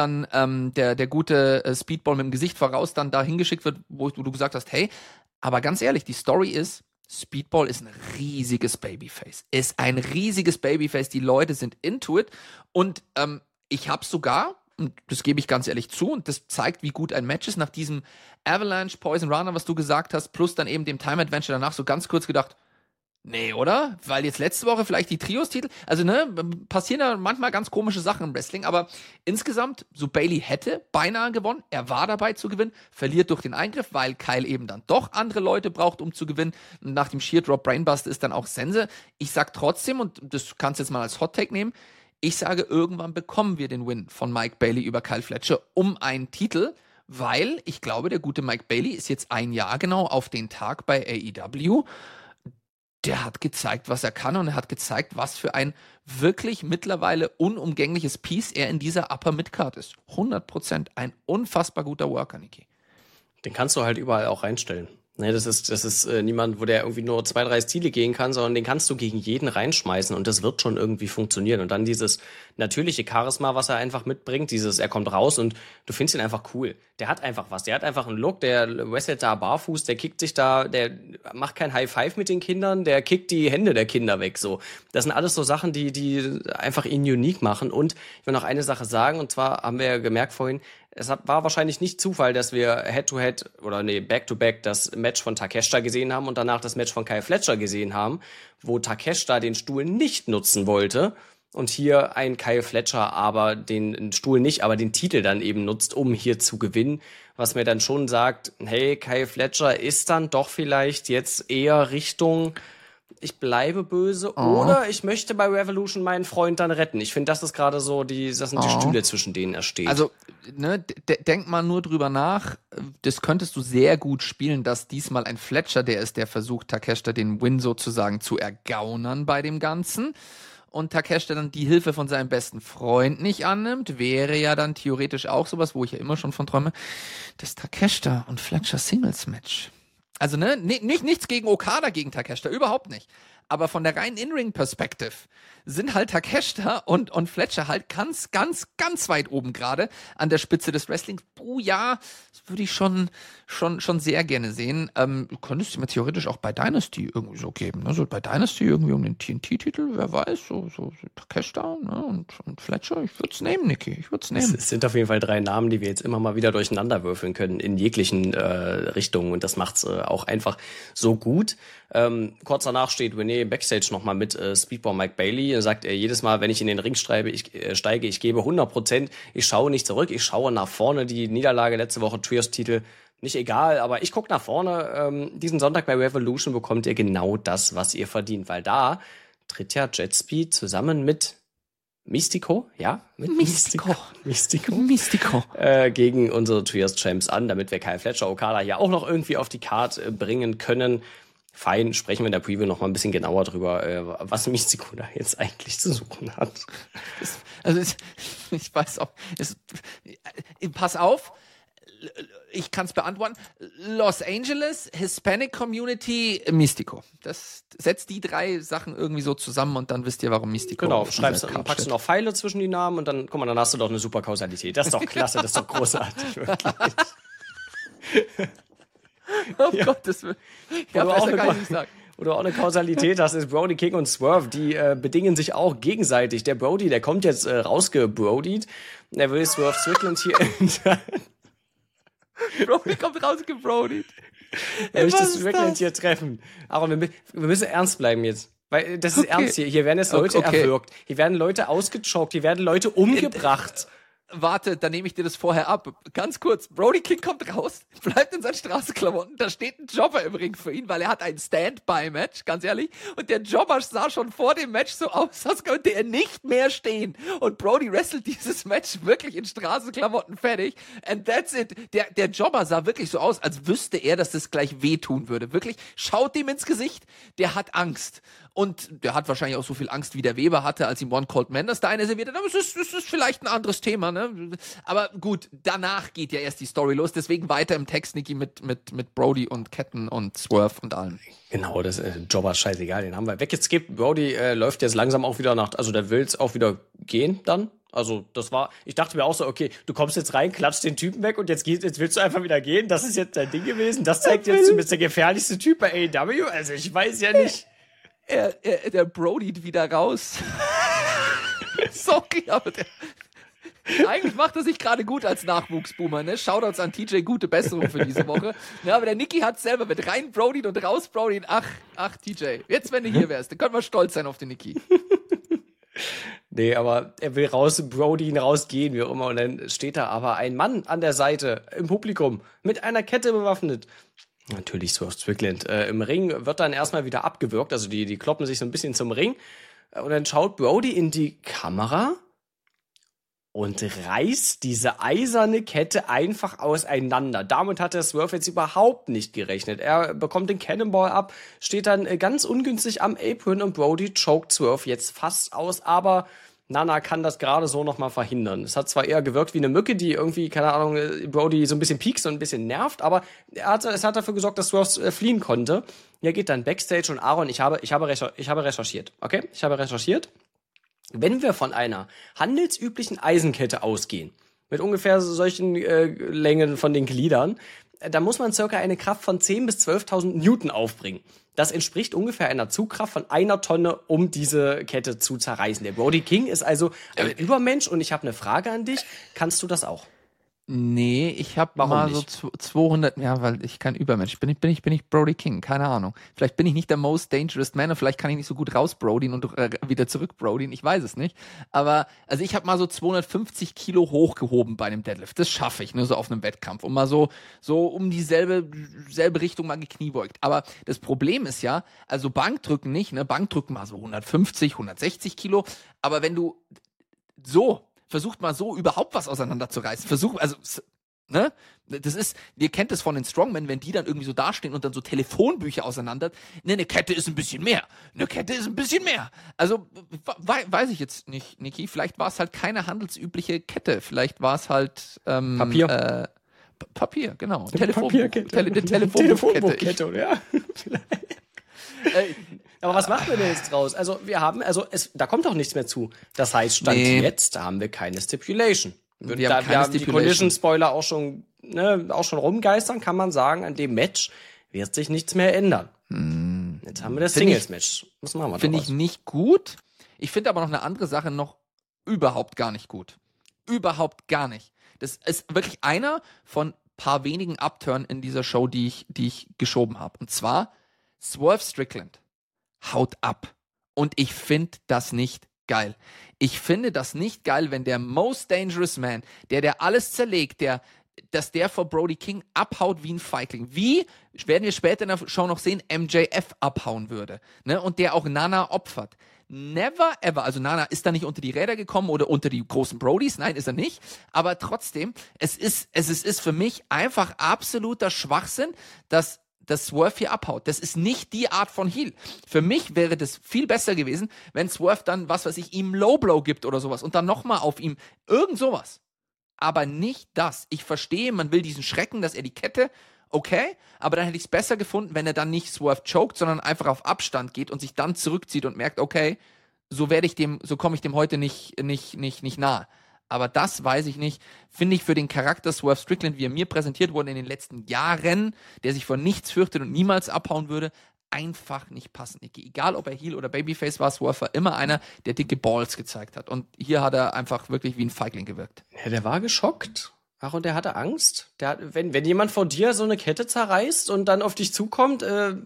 der gute Speedball mit dem Gesicht voraus dann da hingeschickt wird, wo du gesagt hast, hey, aber ganz ehrlich, die Story ist, Speedball ist ein riesiges Babyface. Ist ein riesiges Babyface, die Leute sind into it und ich habe sogar, und das gebe ich ganz ehrlich zu, und das zeigt, wie gut ein Match ist, nach diesem Avalanche Poison Runner, was du gesagt hast, plus dann eben dem Time Adventure danach so ganz kurz gedacht, Nee, oder? Weil jetzt letzte Woche vielleicht die Trios-Titel, also passieren ja manchmal ganz komische Sachen im Wrestling, aber insgesamt, so Bayley hätte beinahe gewonnen, er war dabei zu gewinnen, verliert durch den Eingriff, weil Kyle eben dann doch andere Leute braucht, um zu gewinnen. Nach dem Sheer Drop Brainbuster ist dann auch Sense. Ich sag trotzdem, und das kannst du jetzt mal als Hot Take nehmen, ich sage, irgendwann bekommen wir den Win von Mike Bailey über Kyle Fletcher um einen Titel, weil ich glaube, der gute Mike Bailey ist jetzt 1 Jahr genau auf den Tag bei AEW. Der hat gezeigt, was er kann, und er hat gezeigt, was für ein wirklich mittlerweile unumgängliches Piece er in dieser Upper Midcard ist. 100%. Ein unfassbar guter Worker, Niki. Den kannst du halt überall auch reinstellen. Ne, das ist niemand, wo der irgendwie nur 2, 3 Stile gehen kann, sondern den kannst du gegen jeden reinschmeißen und das wird schon irgendwie funktionieren. Und dann dieses natürliche Charisma, was er einfach mitbringt, er kommt raus und du findest ihn einfach cool. Der hat einfach was, der hat einfach einen Look, der wrestelt da barfuß, der kickt sich da, der macht kein High Five mit den Kindern, der kickt die Hände der Kinder weg, so. Das sind alles so Sachen, die einfach ihn unique machen. Und ich will noch eine Sache sagen, und zwar haben wir ja gemerkt vorhin, war wahrscheinlich nicht Zufall, dass wir Back-to-Back das Match von Takeshita gesehen haben und danach das Match von Kyle Fletcher gesehen haben, wo Takeshita den Stuhl nicht nutzen wollte und hier ein Kyle Fletcher aber den Stuhl nicht, aber den Titel dann eben nutzt, um hier zu gewinnen, was mir dann schon sagt, hey, Kyle Fletcher ist dann doch vielleicht jetzt eher Richtung ich bleibe böse oder ich möchte bei Revolution meinen Freund dann retten. Ich finde, das ist gerade so, das sind die Stühle, zwischen denen er steht. Also, denk mal nur drüber nach, das könntest du sehr gut spielen, dass diesmal ein Fletcher der ist, der versucht, Takeshita den Win sozusagen zu ergaunern bei dem Ganzen. Und Takeshita dann die Hilfe von seinem besten Freund nicht annimmt, wäre ja dann theoretisch auch sowas, wo ich ja immer schon von träume, das Takeshita und Fletcher Singles Match. Also nichts gegen Okada gegen Takeshita, überhaupt nicht. Aber von der reinen In-Ring-Perspektive sind halt Takeshita und Fletcher halt ganz, ganz, ganz weit oben gerade an der Spitze des Wrestlings. Oh ja, das würde ich schon sehr gerne sehen. Du könntest mir theoretisch auch bei Dynasty irgendwie so geben. Ne? So bei Dynasty irgendwie um den TNT-Titel, wer weiß, so Takeshita, ne? und Fletcher. Ich würde es nehmen, Niki, ich würde es nehmen. Es sind auf jeden Fall 3 Namen, die wir jetzt immer mal wieder durcheinander würfeln können in jeglichen Richtungen und das macht's auch einfach so gut. Kurz danach steht René Backstage nochmal mit Speedball Mike Bailey. Er sagt, jedes Mal, wenn ich in den Ring steige, ich gebe 100%. Ich schaue nicht zurück, ich schaue nach vorne. Die Niederlage letzte Woche, Trios-Titel, nicht egal, aber ich gucke nach vorne. Diesen Sonntag bei Revolution bekommt ihr genau das, was ihr verdient, weil da tritt ja Jetspeed zusammen mit Mystico, ja? Mystico. Gegen unsere Trios-Champs an, damit wir Kyle Fletcher, Okada hier auch noch irgendwie auf die Card bringen können. Fein, sprechen wir in der Preview noch mal ein bisschen genauer drüber, was Mystico da jetzt eigentlich zu suchen hat. Ich weiß auch. Pass auf, ich kann es beantworten. Los Angeles, Hispanic Community, Mystico. Das setzt die 3 Sachen irgendwie so zusammen und dann wisst ihr, warum Mystico. Genau, packst du noch Pfeile zwischen die Namen und dann, guck mal, dann hast du doch eine super Kausalität. Das ist doch klasse, das ist doch großartig, wirklich. Oh ja. Gottes Willen. Oder auch eine Kausalität, das ist Brody King und Swerve, die bedingen sich auch gegenseitig. Der Brody, der kommt jetzt rausgebrodied. Der will Swerve Strickland hier Brody kommt rausgebrodied. Er möchte Strickland hier treffen. Aber wir müssen ernst bleiben jetzt. Weil das ist ernst hier. Hier werden jetzt Leute erwürgt. Hier werden Leute ausgechoked. Hier werden Leute umgebracht. Warte, dann nehme ich dir das vorher ab. Ganz kurz, Brody King kommt raus, bleibt in seinen Straßenklamotten, da steht ein Jobber im Ring für ihn, weil er hat ein Standby-Match, ganz ehrlich. Und der Jobber sah schon vor dem Match so aus, als könnte er nicht mehr stehen. Und Brody wrestelt dieses Match wirklich in Straßenklamotten fertig. And that's it. Der Jobber sah wirklich so aus, als wüsste er, dass das gleich wehtun würde. Wirklich, schaut ihm ins Gesicht, der hat Angst. Und der hat wahrscheinlich auch so viel Angst, wie der Weber hatte, als ihm One Cold Man das da eine serviert hat. Aber das ist vielleicht ein anderes Thema, ne? Aber gut, danach geht ja erst die Story los. Deswegen weiter im Text, Niki, mit Brody und Ketten und Swerve und allem. Genau, das Jobber ist scheißegal, den haben wir weggeskippt. Brody läuft jetzt langsam auch wieder also der will jetzt auch wieder gehen dann. Also ich dachte mir auch so, okay, du kommst jetzt rein, klatscht den Typen weg und jetzt willst du einfach wieder gehen. Das ist jetzt dein Ding gewesen. Das zeigt jetzt, du bist der gefährlichste Typ bei AEW. Also ich weiß ja nicht. Der Brody wieder raus. Sorry, aber Eigentlich macht er sich gerade gut als Nachwuchsboomer, ne? Shoutouts an TJ, gute Besserung für diese Woche. Ja, aber der Niki hat selber mit rein Brody und raus Brody. Ach TJ, jetzt wenn du hier wärst, dann können wir stolz sein auf den Niki. Nee, aber er will raus, Brody ihn rausgehen, wie auch immer. Und dann steht da aber ein Mann an der Seite im Publikum mit einer Kette bewaffnet. Natürlich Swerve Strickland. Im Ring wird dann erstmal wieder abgewürgt, also die kloppen sich so ein bisschen zum Ring. Und dann schaut Brody in die Kamera und reißt diese eiserne Kette einfach auseinander. Damit hat der Swerve jetzt überhaupt nicht gerechnet. Er bekommt den Cannonball ab, steht dann ganz ungünstig am Apron und Brody choked Swerve jetzt fast aus, aber Nana kann das gerade so nochmal verhindern. Es hat zwar eher gewirkt wie eine Mücke, die irgendwie, keine Ahnung, Brody so ein bisschen piekst und ein bisschen nervt, aber es hat dafür gesorgt, dass Swerve fliehen konnte. Er geht dann Backstage und Aaron, ich habe recherchiert, okay? Ich habe recherchiert. Wenn wir von einer handelsüblichen Eisenkette ausgehen, mit ungefähr solchen Längen von den Gliedern, dann muss man circa eine Kraft von 10.000 bis 12.000 Newton aufbringen. Das entspricht ungefähr einer Zugkraft von 1 Tonne, um diese Kette zu zerreißen. Der Brody King ist also ein Übermensch und ich habe eine Frage an dich. Kannst du das auch? Nee, ich habe mal nicht? So 200, ja, weil ich kein Übermensch bin. Bin ich Brody King, keine Ahnung. Vielleicht bin ich nicht der most dangerous man und vielleicht kann ich nicht so gut raus Brodien und wieder zurück Brodien, ich weiß es nicht. Aber, also ich habe mal so 250 Kilo hochgehoben bei einem Deadlift. Das schaffe ich, ne, so auf einem Wettkampf. Und mal so um dieselbe Richtung mal gekniebeugt. Aber das Problem ist ja, also Bankdrücken nicht, ne, Bankdrücken mal so 150, 160 Kilo. Aber wenn du versucht mal so überhaupt was auseinanderzureißen. Ne? Das ist, ihr kennt es von den Strongmen, wenn die dann irgendwie so dastehen und dann so Telefonbücher auseinander. Ne, eine Kette ist ein bisschen mehr. Also, weiß ich jetzt nicht, Niki. Vielleicht war es halt keine handelsübliche Kette. Vielleicht war es halt, Papier. Papier, genau. Telefonbuchkette, ja. Aber was machen wir denn jetzt draus? Also da kommt doch nichts mehr zu. Das heißt, jetzt haben wir keine Stipulation. Wir haben die Collision-Spoiler auch schon rumgeistern, kann man sagen, an dem Match wird sich nichts mehr ändern. Jetzt haben wir das Singles-Match. Was machen wir Finde ich nicht gut. Ich finde aber noch eine andere Sache noch überhaupt gar nicht gut. Überhaupt gar nicht. Das ist wirklich einer von paar wenigen Upturn in dieser Show, die ich geschoben habe. Und zwar Swerve Strickland haut ab. Und ich finde das nicht geil. Ich finde das nicht geil, wenn der most dangerous man, der alles zerlegt, dass der vor Brody King abhaut wie ein Feigling. Wie, werden wir später in der Show noch sehen, MJF abhauen würde. Ne? Und der auch Nana opfert. Never ever, also Nana ist da nicht unter die Räder gekommen oder unter die großen Brodys, nein, ist er nicht, aber trotzdem, es ist für mich einfach absoluter Schwachsinn, dass Swerve hier abhaut. Das ist nicht die Art von Heel. Für mich wäre das viel besser gewesen, wenn Swerve dann, was weiß ich, ihm Low Blow gibt oder sowas und dann nochmal auf ihm irgend sowas. Aber nicht das. Ich verstehe, man will diesen Schrecken, dass er die Kette, okay, aber dann hätte ich es besser gefunden, wenn er dann nicht Swerve choked, sondern einfach auf Abstand geht und sich dann zurückzieht und merkt, okay, so komme ich dem heute nicht nahe. Aber das weiß ich nicht, finde ich für den Charakter Swerve Strickland, wie er mir präsentiert wurde in den letzten Jahren, der sich vor nichts fürchtet und niemals abhauen würde, einfach nicht passend. Egal, ob er Heel oder Babyface war, Swerve war immer einer, der dicke Balls gezeigt hat. Und hier hat er einfach wirklich wie ein Feigling gewirkt. Ja, der war geschockt. Ach, und der hatte Angst. Wenn jemand vor dir so eine Kette zerreißt und dann auf dich zukommt,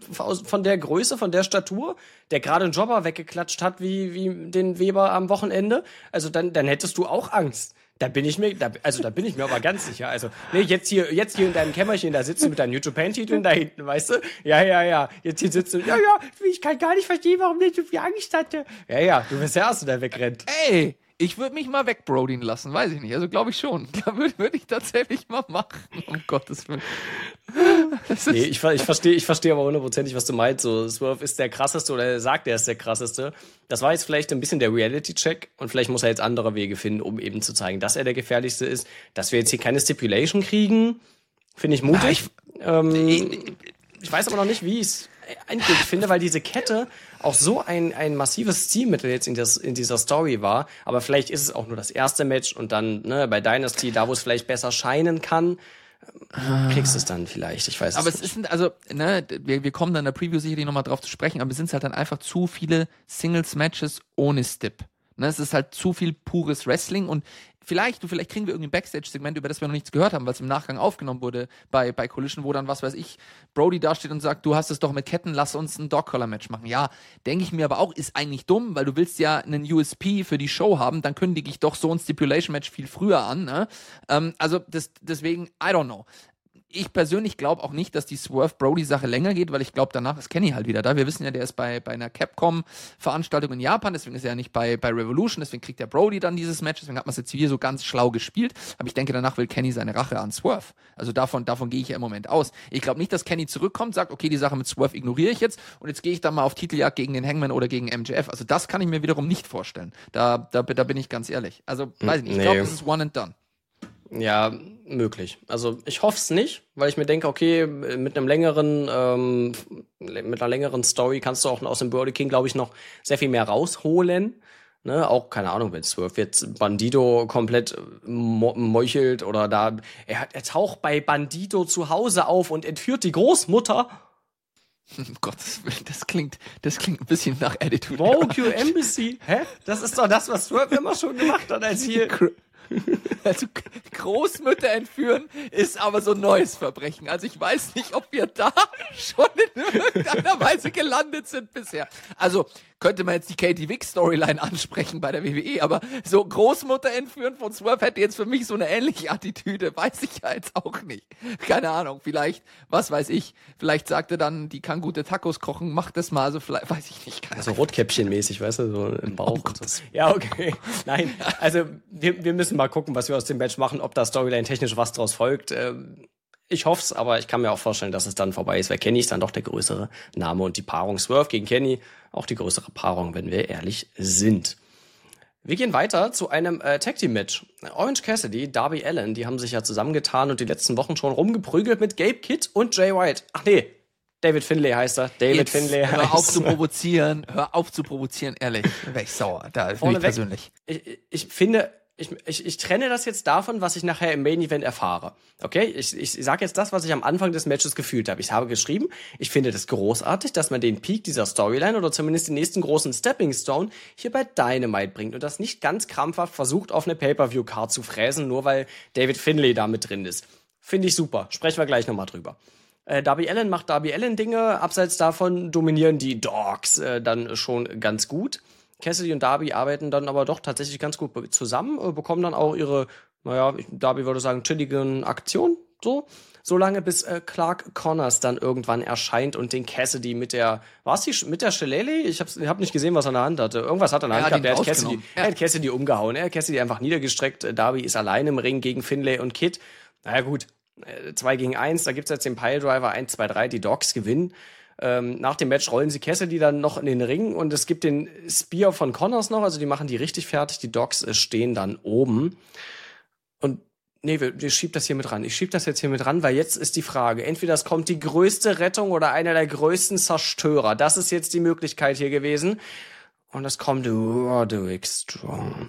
von der Größe, von der Statur, der gerade einen Jobber weggeklatscht hat, wie den Weber am Wochenende, also dann hättest du auch Angst. Da bin ich mir aber ganz sicher. Also, nee, jetzt hier in deinem Kämmerchen, da sitzt du mit deinen New Japan-Titeln da hinten, weißt du? Ja. Jetzt hier sitzt du, ich kann gar nicht verstehen, warum der so viel Angst hatte. Ja, du bist der Erste, der wegrennt. Ey! Ich würde mich mal wegbrodien lassen, weiß ich nicht. Also glaube ich schon. Da würde ich tatsächlich mal machen, um Gottes Willen. Nee, ich verstehe aber hundertprozentig, was du meinst. So, Swerve ist der krasseste oder er sagt, er ist der krasseste. Das war jetzt vielleicht ein bisschen der Reality-Check und vielleicht muss er jetzt andere Wege finden, um eben zu zeigen, dass er der gefährlichste ist. Dass wir jetzt hier keine Stipulation kriegen, finde ich mutig. Ich weiß aber noch nicht, wie ich es endlich finde, weil diese Kette auch so ein massives Stilmittel jetzt in dieser Story war. Aber vielleicht ist es auch nur das erste Match und dann bei Dynasty, da wo es vielleicht besser scheinen kann, kriegst du es dann vielleicht. Ich weiß es nicht. Aber es ist, also, wir kommen dann in der Preview sicherlich nochmal drauf zu sprechen, aber es sind halt dann einfach zu viele Singles-Matches ohne Stip. Es ist halt zu viel pures Wrestling und vielleicht kriegen wir irgendwie ein Backstage-Segment, über das wir noch nichts gehört haben, weil es im Nachgang aufgenommen wurde bei Collision, wo dann, was weiß ich, Brody dasteht und sagt, du hast es doch mit Ketten, lass uns ein Dog-Collar-Match machen. Ja, denke ich mir aber auch, ist eigentlich dumm, weil du willst ja einen USP für die Show haben, dann kündige ich doch so ein Stipulation-Match viel früher an. Ne? Also deswegen, I don't know. Ich persönlich glaube auch nicht, dass die Swerve-Brody-Sache länger geht, weil ich glaube, danach ist Kenny halt wieder da. Wir wissen ja, der ist bei einer Capcom-Veranstaltung in Japan, deswegen ist er ja nicht bei Revolution, deswegen kriegt der Brody dann dieses Match, deswegen hat man es jetzt hier so ganz schlau gespielt. Aber ich denke, danach will Kenny seine Rache an Swerve. Also davon gehe ich ja im Moment aus. Ich glaube nicht, dass Kenny zurückkommt, sagt, okay, die Sache mit Swerve ignoriere ich jetzt und jetzt gehe ich dann mal auf Titeljagd gegen den Hangman oder gegen MJF. Also das kann ich mir wiederum nicht vorstellen. Da bin ich ganz ehrlich. Also, weiß ich nicht. Ich glaube, es ist one and done. Ja, möglich. Also ich hoffe es nicht, weil ich mir denke, okay, mit einer längeren Story kannst du auch aus dem Brody King, glaube ich, noch sehr viel mehr rausholen. Ne? Auch, keine Ahnung, wenn Swerve jetzt Bandito komplett meuchelt oder da, er taucht bei Bandito zu Hause auf und entführt die Großmutter. Um Gottes Willen, das klingt ein bisschen nach Attitude. Rogue Embassy? Hä? Das ist doch das, was Swerve immer schon gemacht hat als hier. Also Großmütter entführen ist aber so ein neues Verbrechen. Also ich weiß nicht, ob wir da schon in irgendeiner Weise gelandet sind bisher. Also könnte man jetzt die Katie Vick-Storyline ansprechen bei der WWE, aber so Großmutter entführen von Swerve hätte jetzt für mich so eine ähnliche Attitüde. Weiß ich ja jetzt auch nicht. Keine Ahnung, vielleicht, was weiß ich, vielleicht sagt er dann, die kann gute Tacos kochen, macht das mal, also vielleicht, weiß ich nicht. Also Rotkäppchen-mäßig, weißt du, so im Bauch. Und so. Ja, okay. Nein, also wir müssen mal gucken, was wir aus dem Match machen, ob da Storyline-technisch was draus folgt. Ich hoffe es, aber ich kann mir auch vorstellen, dass es dann vorbei ist, weil Kenny ist dann doch der größere Name und die Paarung Swerve gegen Kenny auch die größere Paarung, wenn wir ehrlich sind. Wir gehen weiter zu einem Tag-Team-Match. Orange Cassidy, Darby Allin, die haben sich ja zusammengetan und die letzten Wochen schon rumgeprügelt mit Gabe Kidd und Jay White. Ach nee, David Finlay heißt er. Hör auf zu provozieren, ehrlich. Wäre ich sauer, da bin ich persönlich. Ich finde, ich trenne das jetzt davon, was ich nachher im Main Event erfahre. Okay? Ich sage jetzt das, was ich am Anfang des Matches gefühlt habe. Ich habe geschrieben, ich finde das großartig, dass man den Peak dieser Storyline oder zumindest den nächsten großen Stepping Stone hier bei Dynamite bringt und das nicht ganz krampfhaft versucht, auf eine Pay-Per-View-Card zu fräsen, nur weil David Finlay da mit drin ist. Finde ich super. Sprechen wir gleich nochmal drüber. Darby Allin macht Darby Allin Dinge. Abseits davon dominieren die Dogs dann schon ganz gut. Cassidy und Darby arbeiten dann aber doch tatsächlich ganz gut zusammen, bekommen dann auch ihre, Darby würde sagen, chilligen Aktionen, so lange bis Clark Connors dann irgendwann erscheint und den Cassidy mit der Shillelagh? Ich hab nicht gesehen, was er in der Hand hatte. Irgendwas hat er in der Hand gehabt. Er hat Cassidy umgehauen, er hat Cassidy einfach niedergestreckt. Darby ist allein im Ring gegen Finlay und Kidd. Naja gut, 2 gegen 1, da gibt's jetzt den Piledriver, 1, 2, 3, die Dogs gewinnen. Nach dem Match rollen sie Cassidy dann noch in den Ring und es gibt den Spear von Connors noch, also die machen die richtig fertig, die Dogs stehen dann oben. Und ich schieb das hier mit ran. Ich schieb das jetzt hier mit ran, weil jetzt ist die Frage, entweder es kommt die größte Rettung oder einer der größten Zerstörer. Das ist jetzt die Möglichkeit hier gewesen. Und es kommt Roderick Strong.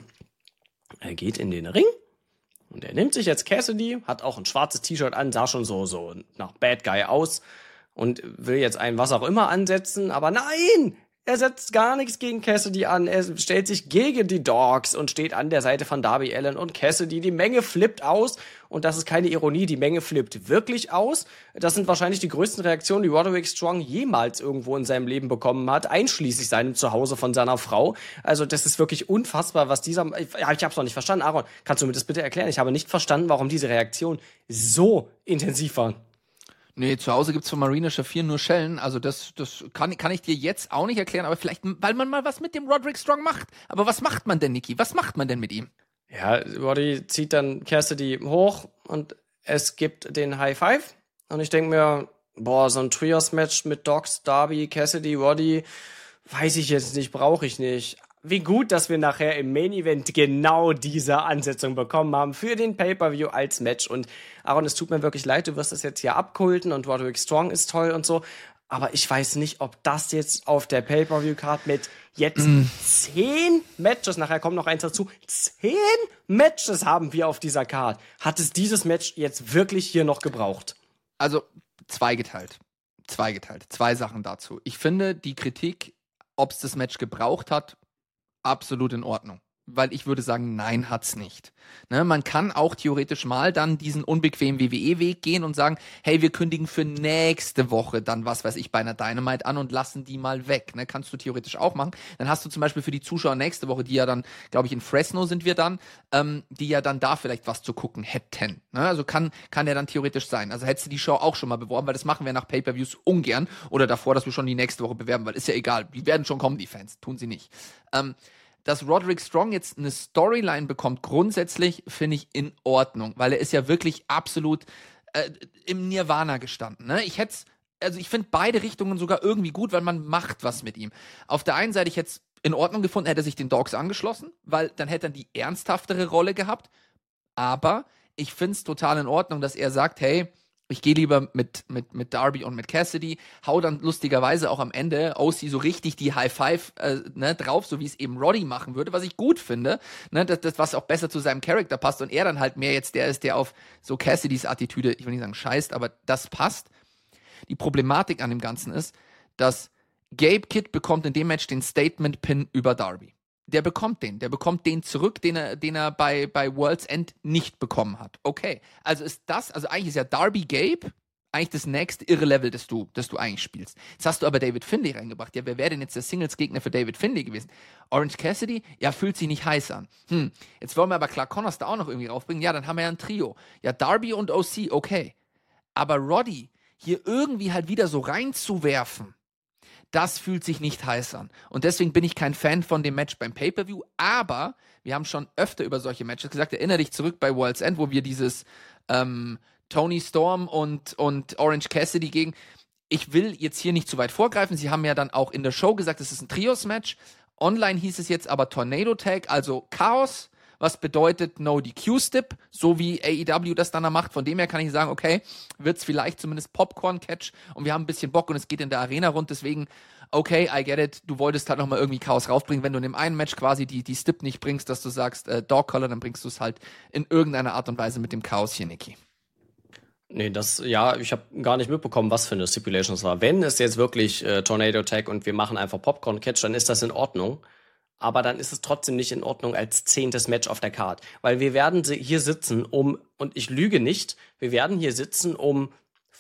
Er geht in den Ring. Und er nimmt sich jetzt Cassidy, hat auch ein schwarzes T-Shirt an, sah schon so nach Bad Guy aus und will jetzt ein was auch immer ansetzen, aber nein! Er setzt gar nichts gegen Cassidy an. Er stellt sich gegen die Dogs und steht an der Seite von Darby Allin und Cassidy. Die Menge flippt aus. Und das ist keine Ironie. Die Menge flippt wirklich aus. Das sind wahrscheinlich die größten Reaktionen, die Roderick Strong jemals irgendwo in seinem Leben bekommen hat. Einschließlich seinem Zuhause von seiner Frau. Also das ist wirklich unfassbar, was ich hab's noch nicht verstanden. Aaron, kannst du mir das bitte erklären? Ich habe nicht verstanden, warum diese Reaktionen so intensiv waren. Nee, zu Hause gibt's von Marina Shafir nur Schellen, also das kann ich dir jetzt auch nicht erklären, aber vielleicht, weil man mal was mit dem Roderick Strong macht. Aber was macht man denn, Niki? Was macht man denn mit ihm? Ja, Roddy zieht dann Cassidy hoch und es gibt den High Five. Und ich denke mir, so ein Trios-Match mit Dogs, Darby, Cassidy, Roddy, weiß ich jetzt nicht, brauche ich nicht. Wie gut, dass wir nachher im Main Event genau diese Ansetzung bekommen haben für den Pay-Per-View als Match. Und Aaron, es tut mir wirklich leid, du wirst das jetzt hier abkulten und Roderick Strong ist toll und so. Aber ich weiß nicht, ob das jetzt auf der Pay-Per-View-Card mit jetzt 10 Matches, nachher kommt noch eins dazu, 10 Matches haben wir auf dieser Card. Hat es dieses Match jetzt wirklich hier noch gebraucht? Also zweigeteilt. 2 Sachen dazu. Ich finde die Kritik, ob es das Match gebraucht hat, absolut in Ordnung. weil ich würde sagen, nein, hat's nicht. Ne, man kann auch theoretisch mal dann diesen unbequemen WWE-Weg gehen und sagen, hey, wir kündigen für nächste Woche dann, was weiß ich, bei einer Dynamite an und lassen die mal weg. Ne, kannst du theoretisch auch machen. Dann hast du zum Beispiel für die Zuschauer nächste Woche, die ja dann, glaube ich, in Fresno sind wir dann, die ja dann da vielleicht was zu gucken hätten. Ne, also kann ja dann theoretisch sein. Also hättest du die Show auch schon mal beworben, weil das machen wir nach Pay-Per-Views ungern oder davor, dass wir schon die nächste Woche bewerben, weil ist ja egal. Die werden schon kommen, die Fans. Tun sie nicht. Dass Roderick Strong jetzt eine Storyline bekommt, grundsätzlich finde ich in Ordnung, weil er ist ja wirklich absolut im Nirvana gestanden. Ne? Ich finde beide Richtungen sogar irgendwie gut, weil man macht was mit ihm. Auf der einen Seite, ich hätte es in Ordnung gefunden, hätte er sich den Dogs angeschlossen, weil dann hätte er die ernsthaftere Rolle gehabt. Aber ich finde es total in Ordnung, dass er sagt, hey, ich gehe lieber mit Darby und mit Cassidy, hau dann lustigerweise auch am Ende OC so richtig die High Five drauf, so wie es eben Roddy machen würde, was ich gut finde, ne, das was auch besser zu seinem Charakter passt und er dann halt mehr jetzt der ist, der auf so Cassidys Attitüde, ich will nicht sagen scheißt, aber das passt. Die Problematik an dem Ganzen ist, dass Gabe Kidd bekommt in dem Match den Statement-Pin über Darby. Der bekommt den zurück, den er bei World's End nicht bekommen hat. Okay, also eigentlich ist ja Darby Gabe eigentlich das nächste irre Level, das du eigentlich spielst. Jetzt hast du aber David Finlay reingebracht. Ja, wer wäre denn jetzt der Singles-Gegner für David Finlay gewesen? Orange Cassidy? Ja, fühlt sich nicht heiß an. Jetzt wollen wir aber Clark Connors da auch noch irgendwie raufbringen. Ja, dann haben wir ja ein Trio. Ja, Darby und OC, okay. Aber Roddy hier irgendwie halt wieder so reinzuwerfen, das fühlt sich nicht heiß an. Und deswegen bin ich kein Fan von dem Match beim Pay-Per-View. Aber wir haben schon öfter über solche Matches gesagt. Erinnere dich zurück bei World's End, wo wir dieses Tony Storm und Orange Cassidy gegen... Ich will jetzt hier nicht zu weit vorgreifen. Sie haben ja dann auch in der Show gesagt, es ist ein Trios-Match. Online hieß es jetzt aber Tornado Tag, also Chaos. Was bedeutet No DQ-Stip, so wie AEW das dann macht. Von dem her kann ich sagen, okay, wird's vielleicht zumindest Popcorn-Catch und wir haben ein bisschen Bock und es geht in der Arena rund, deswegen, okay, I get it, du wolltest halt nochmal irgendwie Chaos raufbringen, wenn du in dem einen Match quasi die Stip nicht bringst, dass du sagst, Dog Collar, dann bringst du es halt in irgendeiner Art und Weise mit dem Chaos hier, Niki. Nee, ich habe gar nicht mitbekommen, was für eine Stipulation es war. Wenn es jetzt wirklich Tornado Tag und wir machen einfach Popcorn-Catch, dann ist das in Ordnung. Aber dann ist es trotzdem nicht in Ordnung als 10. Match auf der Card. Weil wir werden hier sitzen und ich lüge nicht, wir werden hier sitzen um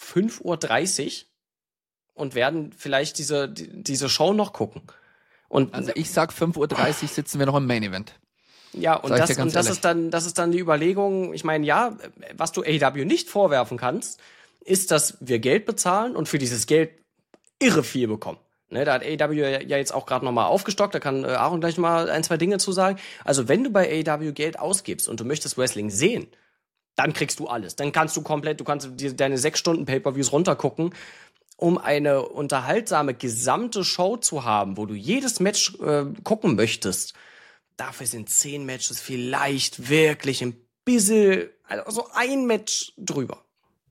5:30 Uhr und werden vielleicht diese Show noch gucken. Und also ich sag 5:30 Uhr sitzen wir noch im Main Event. Ja, und das ist dann die Überlegung, ich meine, ja, was du AEW nicht vorwerfen kannst, ist, dass wir Geld bezahlen und für dieses Geld irre viel bekommen. Ne, da hat AEW ja jetzt auch gerade nochmal aufgestockt, da kann Aaron gleich mal 1, 2 Dinge zu sagen. Also wenn du bei AEW Geld ausgibst und du möchtest Wrestling sehen, dann kriegst du alles. Dann kannst du deine 6 Stunden Pay-Per-Views runtergucken, um eine unterhaltsame gesamte Show zu haben, wo du jedes Match gucken möchtest. Dafür sind 10 Matches vielleicht wirklich ein bisschen, also ein Match drüber.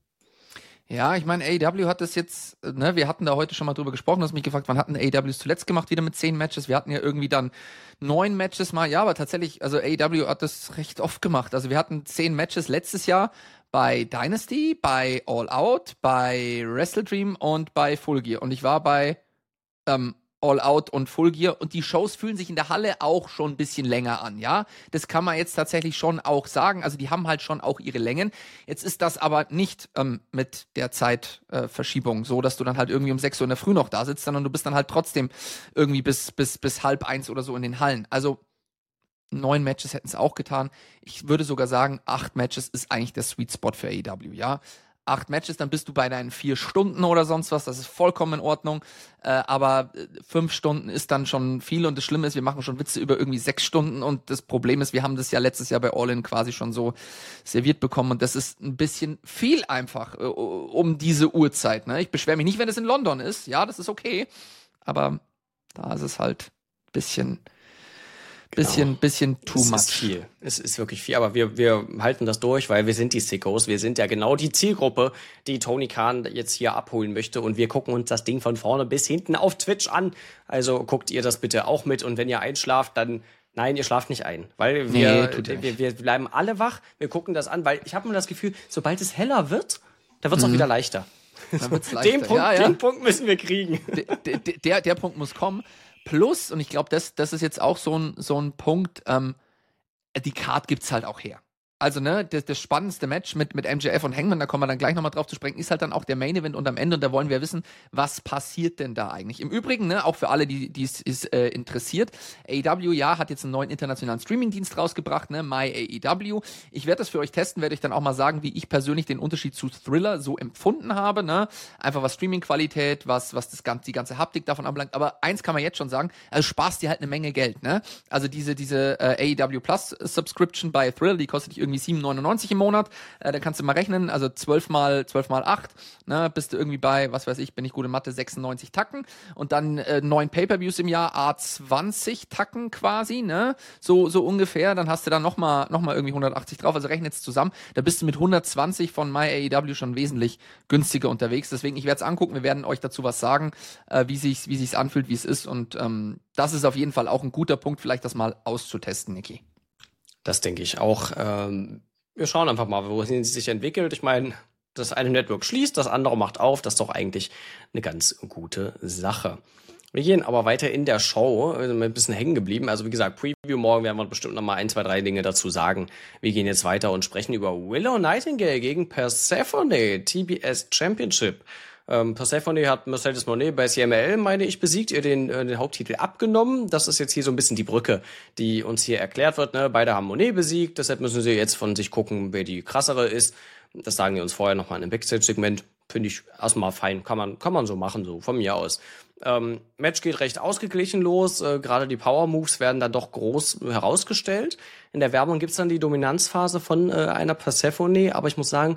Ja, ich meine, AEW hat das jetzt, ne, wir hatten da heute schon mal drüber gesprochen, du hast mich gefragt, wann hatten AEW es zuletzt gemacht, wieder mit 10 Matches, wir hatten ja irgendwie dann 9 Matches mal, ja, aber tatsächlich, also AEW hat das recht oft gemacht, also wir hatten 10 Matches letztes Jahr bei Dynasty, bei All Out, bei Wrestle Dream und bei Full Gear und ich war bei All Out und Full Gear und die Shows fühlen sich in der Halle auch schon ein bisschen länger an, ja. Das kann man jetzt tatsächlich schon auch sagen, also die haben halt schon auch ihre Längen. Jetzt ist das aber nicht mit der Zeitverschiebung so, dass du dann halt irgendwie um 6 Uhr in der Früh noch da sitzt, sondern du bist dann halt trotzdem irgendwie bis 12:30 oder so in den Hallen. Also 9 Matches hätten es auch getan. Ich würde sogar sagen, 8 Matches ist eigentlich der Sweet Spot für AEW, ja. 8 Matches, dann bist du bei deinen 4 Stunden oder sonst was, das ist vollkommen in Ordnung, aber 5 Stunden ist dann schon viel und das Schlimme ist, wir machen schon Witze über irgendwie 6 Stunden und das Problem ist, wir haben das ja letztes Jahr bei All In quasi schon so serviert bekommen und das ist ein bisschen viel einfach um diese Uhrzeit, ne? Ich beschwere mich nicht, wenn es in London ist, ja, das ist okay, aber da ist es halt bisschen too much. Es ist viel. Es ist wirklich viel. Aber wir halten das durch, weil wir sind die Sickos. Wir sind ja genau die Zielgruppe, die Tony Khan jetzt hier abholen möchte. Und wir gucken uns das Ding von vorne bis hinten auf Twitch an. Also guckt ihr das bitte auch mit. Und wenn ihr einschlaft, dann nein, ihr schlaft nicht ein. Weil wir bleiben alle wach. Wir gucken das an, weil ich habe immer das Gefühl, sobald es heller wird, da wird es auch wieder leichter. Dann wird's leichter. Den Punkt müssen wir kriegen. Der Punkt muss kommen. Plus, und ich glaube, das ist jetzt auch so ein Punkt, die Card gibt's halt auch her. Also, ne, das spannendste Match mit MJF und Hangman, da kommen wir dann gleich nochmal drauf zu sprechen, ist halt dann auch der Main Event und am Ende, und da wollen wir wissen, was passiert denn da eigentlich? Im Übrigen, ne, auch für alle, die es interessiert, AEW, ja, hat jetzt einen neuen internationalen Streamingdienst rausgebracht, ne, MyAEW. Ich werde das für euch testen, werde euch dann auch mal sagen, wie ich persönlich den Unterschied zu Thriller so empfunden habe, ne, einfach was Streamingqualität, was die ganze Haptik davon anbelangt, aber eins kann man jetzt schon sagen, also sparst dir halt eine Menge Geld, ne, also diese AEW Plus Subscription bei Thriller, die kostet dich irgendwie 7,99 im Monat, da kannst du mal rechnen, also 12 mal 8, ne, bist du irgendwie bei, was weiß ich, bin ich gut in Mathe, 96 Tacken und dann 9 Pay-Per-Views im Jahr, 20 Tacken quasi, ne, so ungefähr, dann hast du dann nochmal irgendwie 180 drauf, also rechne jetzt zusammen, da bist du mit 120 von MyAEW schon wesentlich günstiger unterwegs, deswegen, ich werde es angucken, wir werden euch dazu was sagen, wie sich's anfühlt, wie es ist und das ist auf jeden Fall auch ein guter Punkt, vielleicht das mal auszutesten, Niki. Das denke ich auch. Wir schauen einfach mal, wohin sie sich entwickelt. Ich meine, das eine Network schließt, das andere macht auf. Das ist doch eigentlich eine ganz gute Sache. Wir gehen aber weiter in der Show. Wir sind ein bisschen hängen geblieben. Also wie gesagt, Preview morgen werden wir bestimmt noch mal 1, 2, 3 Dinge dazu sagen. Wir gehen jetzt weiter und sprechen über Willow Nightingale gegen Persephone, TBS Championship. Persephone hat Mercedes Moné bei CMLL, meine ich, besiegt, ihr den Haupttitel abgenommen. Das ist jetzt hier so ein bisschen die Brücke, die uns hier erklärt wird. Ne? Beide haben Moné besiegt, deshalb müssen sie jetzt von sich gucken, wer die krassere ist. Das sagen die uns vorher nochmal in einem Backstage-Segment. Finde ich erstmal fein, kann man so machen, so von mir aus. Match geht recht ausgeglichen los, gerade die Power-Moves werden dann doch groß herausgestellt. In der Werbung gibt's dann die Dominanzphase von einer Persephone, aber ich muss sagen,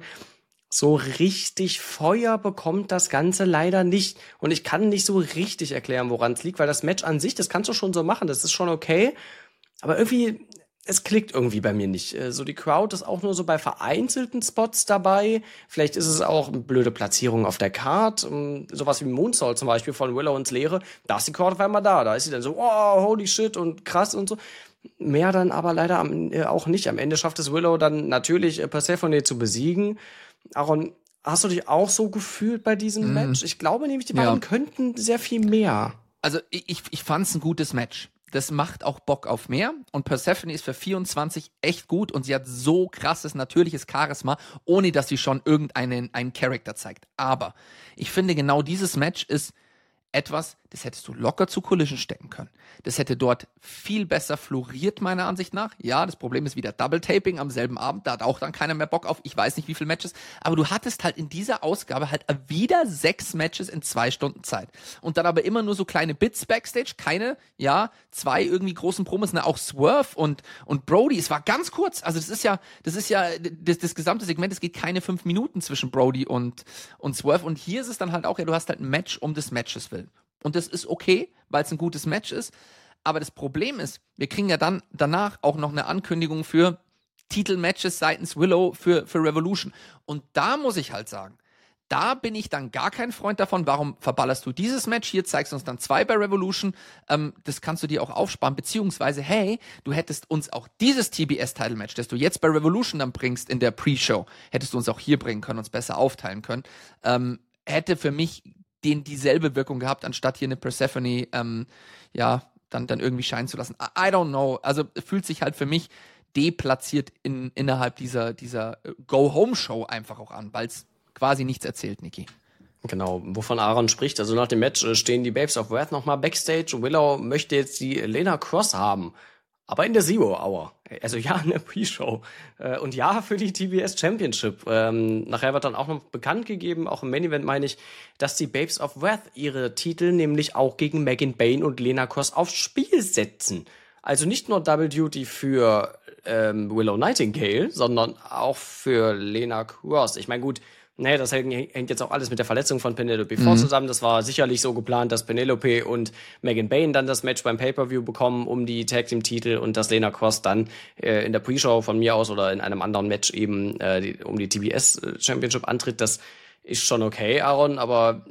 so richtig Feuer bekommt das Ganze leider nicht. Und ich kann nicht so richtig erklären, woran es liegt, weil das Match an sich, das kannst du schon so machen, das ist schon okay. Aber irgendwie, es klickt irgendwie bei mir nicht. So die Crowd ist auch nur so bei vereinzelten Spots dabei. Vielleicht ist es auch eine blöde Platzierung auf der Card. Sowas wie Moonsault zum Beispiel von Willow ins Leere. Da ist die Crowd auf einmal da. Da ist sie dann so, oh, holy shit und krass und so. Mehr dann aber leider auch nicht. Am Ende schafft es Willow dann natürlich Persephone zu besiegen. Aaron, hast du dich auch so gefühlt bei diesem Match? Ich glaube nämlich, die beiden könnten sehr viel mehr. Also ich fand's ein gutes Match. Das macht auch Bock auf mehr. Und Persephone ist für 24 echt gut und sie hat so krasses, natürliches Charisma, ohne dass sie schon einen Charakter zeigt. Aber ich finde, genau dieses Match ist etwas, das hättest du locker zu Collision stecken können. Das hätte dort viel besser floriert, meiner Ansicht nach. Ja, das Problem ist wieder Double-Taping am selben Abend. Da hat auch dann keiner mehr Bock auf, ich weiß nicht wie viele Matches. Aber du hattest halt in dieser Ausgabe halt wieder 6 Matches in 2 Stunden Zeit. Und dann aber immer nur so kleine Bits Backstage. Keine, 2 irgendwie großen Promos. Ne, auch Swerve und Brody. Es war ganz kurz. Also das ist ja das gesamte Segment. Es geht keine 5 Minuten zwischen Brody und Swerve. Und hier ist es dann halt auch, du hast halt ein Match um des Matches willen. Und das ist okay, weil es ein gutes Match ist. Aber das Problem ist, wir kriegen ja dann danach auch noch eine Ankündigung für Titelmatches seitens Willow für Revolution. Und da muss ich halt sagen, da bin ich dann gar kein Freund davon. Warum verballerst du dieses Match hier? Zeigst uns dann 2 bei Revolution. Das kannst du dir auch aufsparen. Beziehungsweise, hey, du hättest uns auch dieses TBS-Title-Match, das du jetzt bei Revolution dann bringst in der Pre-Show, hättest du uns auch hier bringen können, uns besser aufteilen können. Hätte für mich dieselbe Wirkung gehabt, anstatt hier eine Persephone, dann irgendwie scheinen zu lassen. I don't know. Also fühlt sich halt für mich deplatziert innerhalb dieser Go-Home-Show einfach auch an, weil es quasi nichts erzählt, Niki. Genau, wovon Aaron spricht. Also nach dem Match stehen die Babes of Wrath nochmal Backstage. Willow möchte jetzt die Lena Cross haben. Aber in der Zero Hour. Also ja, in der Pre-Show. Und ja, für die TBS Championship. Nachher wird dann auch noch bekannt gegeben, auch im Main Event meine ich, dass die Babes of Wrath ihre Titel nämlich auch gegen Megan Bayne und Lena Cross aufs Spiel setzen. Also nicht nur Double Duty für Willow Nightingale, sondern auch für Lena Cross. Ich meine, gut, das hängt jetzt auch alles mit der Verletzung von Penelope Ford zusammen. Das war sicherlich so geplant, dass Penelope und Megan Bayne dann das Match beim Pay-Per-View bekommen um die Tag-Team-Titel und dass Lena Cross dann in der Pre-Show von mir aus oder in einem anderen Match eben um die TBS Championship antritt. Das ist schon okay, Aaron, aber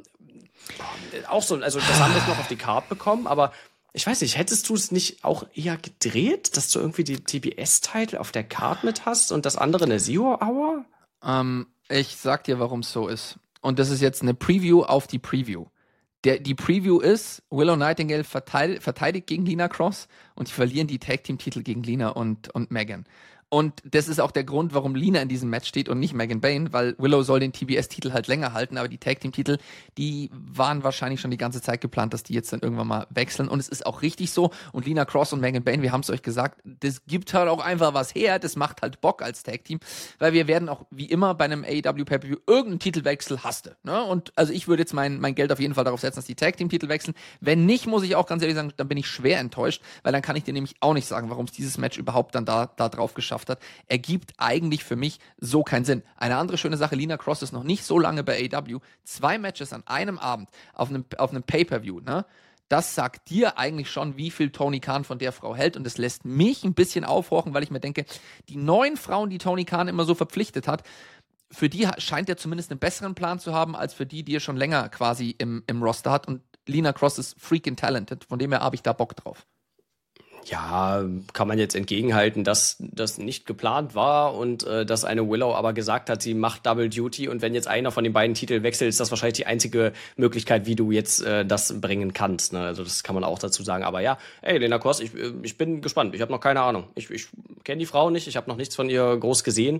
auch so, also das haben wir jetzt noch auf die Card bekommen, aber ich weiß nicht, hättest du es nicht auch eher gedreht, dass du irgendwie die TBS-Titel auf der Card mit hast und das andere in der Zero Hour? Ich sag dir, warum es so ist. Und das ist jetzt eine Preview auf die Preview. Die Preview ist, Willow Nightingale verteidigt gegen Lina Cross und die verlieren die Tag-Team-Titel gegen Lina und Megan. Und das ist auch der Grund, warum Lina in diesem Match steht und nicht Megan Bayne, weil Willow soll den TBS-Titel halt länger halten, aber die Tag-Team-Titel, die waren wahrscheinlich schon die ganze Zeit geplant, dass die jetzt dann irgendwann mal wechseln. Und es ist auch richtig so. Und Lina Cross und Megan Bayne, wir haben es euch gesagt, das gibt halt auch einfach was her. Das macht halt Bock als Tag-Team, weil wir werden auch wie immer bei einem AEW Pay-Per-View irgendeinen Titelwechsel hasste. Ne? Und also ich würde jetzt mein Geld auf jeden Fall darauf setzen, dass die Tag-Team-Titel wechseln. Wenn nicht, muss ich auch ganz ehrlich sagen, dann bin ich schwer enttäuscht, weil dann kann ich dir nämlich auch nicht sagen, warum es dieses Match überhaupt dann da drauf geschafft hat. Ergibt eigentlich für mich so keinen Sinn. Eine andere schöne Sache, Lina Cross ist noch nicht so lange bei AEW. 2 Matches an einem Abend auf einem Pay-Per-View, ne? Das sagt dir eigentlich schon, wie viel Tony Khan von der Frau hält und das lässt mich ein bisschen aufhorchen, weil ich mir denke, die 9 Frauen, die Tony Khan immer so verpflichtet hat, für die scheint er zumindest einen besseren Plan zu haben, als für die er schon länger quasi im Roster hat und Lina Cross ist freaking talented, von dem her habe ich da Bock drauf. Ja, kann man jetzt entgegenhalten, dass das nicht geplant war und dass eine Willow aber gesagt hat, sie macht Double Duty und wenn jetzt einer von den beiden Titeln wechselt, ist das wahrscheinlich die einzige Möglichkeit, wie du jetzt das bringen kannst. Ne? Also das kann man auch dazu sagen. Aber ja, ey, Lina Cross, ich bin gespannt. Ich habe noch keine Ahnung. Ich kenne die Frau nicht. Ich habe noch nichts von ihr groß gesehen.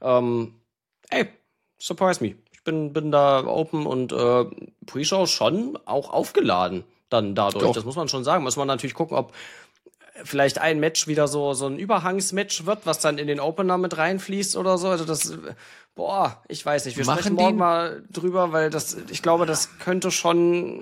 Ey, surprise me. Ich bin da open und Pre-Show schon auch aufgeladen dann dadurch. Doch. Das muss man schon sagen. Muss man natürlich gucken, ob vielleicht ein Match wieder so ein Überhangsmatch wird, was dann in den Opener mit reinfließt oder so. Also das, ich weiß nicht. Wir sprechen morgen mal drüber, weil ich glaube, das könnte schon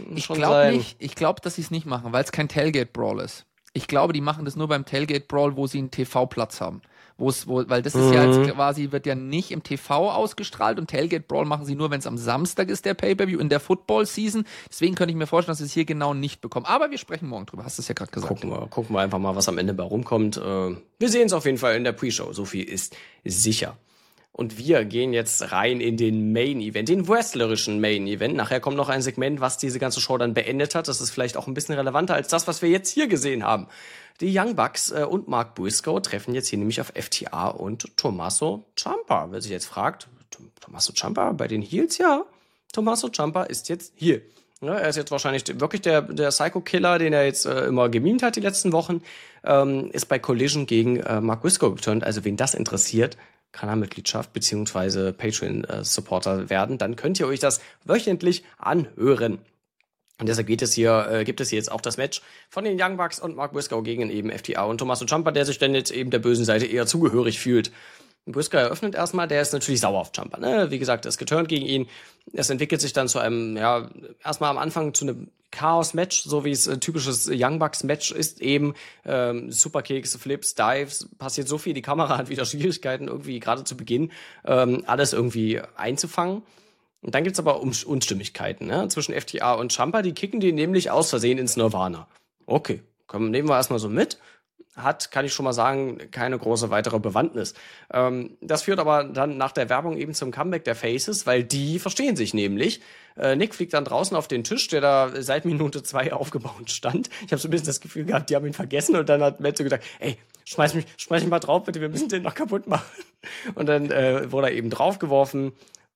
sein. Ich glaube, dass sie es nicht machen, weil es kein Tailgate-Brawl ist. Ich glaube, die machen das nur beim Tailgate-Brawl, wo sie einen TV-Platz haben. Weil das ist ja jetzt quasi, wird ja nicht im TV ausgestrahlt und Tailgate Brawl machen sie nur, wenn es am Samstag ist, der Pay-Per-View in der Football-Season. Deswegen könnte ich mir vorstellen, dass sie es hier genau nicht bekommen. Aber wir sprechen morgen drüber, hast du es ja gerade gesagt. Gucken wir einfach mal, was am Ende bei rumkommt. Wir sehen es auf jeden Fall in der Pre-Show, so viel ist sicher. Und wir gehen jetzt rein in den Main-Event, den wrestlerischen Main-Event. Nachher kommt noch ein Segment, was diese ganze Show dann beendet hat. Das ist vielleicht auch ein bisschen relevanter als das, was wir jetzt hier gesehen haben. Die Young Bucks und Mark Briscoe treffen jetzt hier nämlich auf FTR und Tommaso Ciampa. Wer sich jetzt fragt, Tommaso Ciampa bei den Heels? Ja, Tommaso Ciampa ist jetzt hier. Ja, er ist jetzt wahrscheinlich wirklich der Psycho-Killer, den er jetzt immer gemimt hat die letzten Wochen. Ist bei Collision gegen Mark Briscoe geturnt. Also wen das interessiert, Kanalmitgliedschaft bzw. Patreon-Supporter werden, dann könnt ihr euch das wöchentlich anhören. Und deshalb gibt es hier jetzt auch das Match von den Young Bucks und Mark Briscoe gegen eben FTR und Tommaso Ciampa, der sich dann jetzt eben der bösen Seite eher zugehörig fühlt. Briscoe eröffnet erstmal, der ist natürlich sauer auf Ciampa, ne? Wie gesagt, er ist geturnt gegen ihn. Es entwickelt sich dann zu einem, erstmal am Anfang zu einem Chaos-Match, so wie es typisches Young Bucks-Match ist, eben Superkicks, Flips, Dives, passiert so viel, die Kamera hat wieder Schwierigkeiten, irgendwie gerade zu Beginn alles irgendwie einzufangen. Und dann gibt's aber Unstimmigkeiten, ne? Zwischen FTR und Ciampa, die kicken die nämlich aus Versehen ins Nirvana. Okay, nehmen wir erstmal so mit. Kann ich schon mal sagen, keine große weitere Bewandtnis. Das führt aber dann nach der Werbung eben zum Comeback der Faces, weil die verstehen sich nämlich. Nick fliegt dann draußen auf den Tisch, der da seit Minute 2 aufgebaut stand. Ich habe so ein bisschen das Gefühl gehabt, die haben ihn vergessen und dann hat Matt so gesagt, ey, schmeiß mich mal drauf, bitte, wir müssen den noch kaputt machen. Und dann wurde er eben draufgeworfen.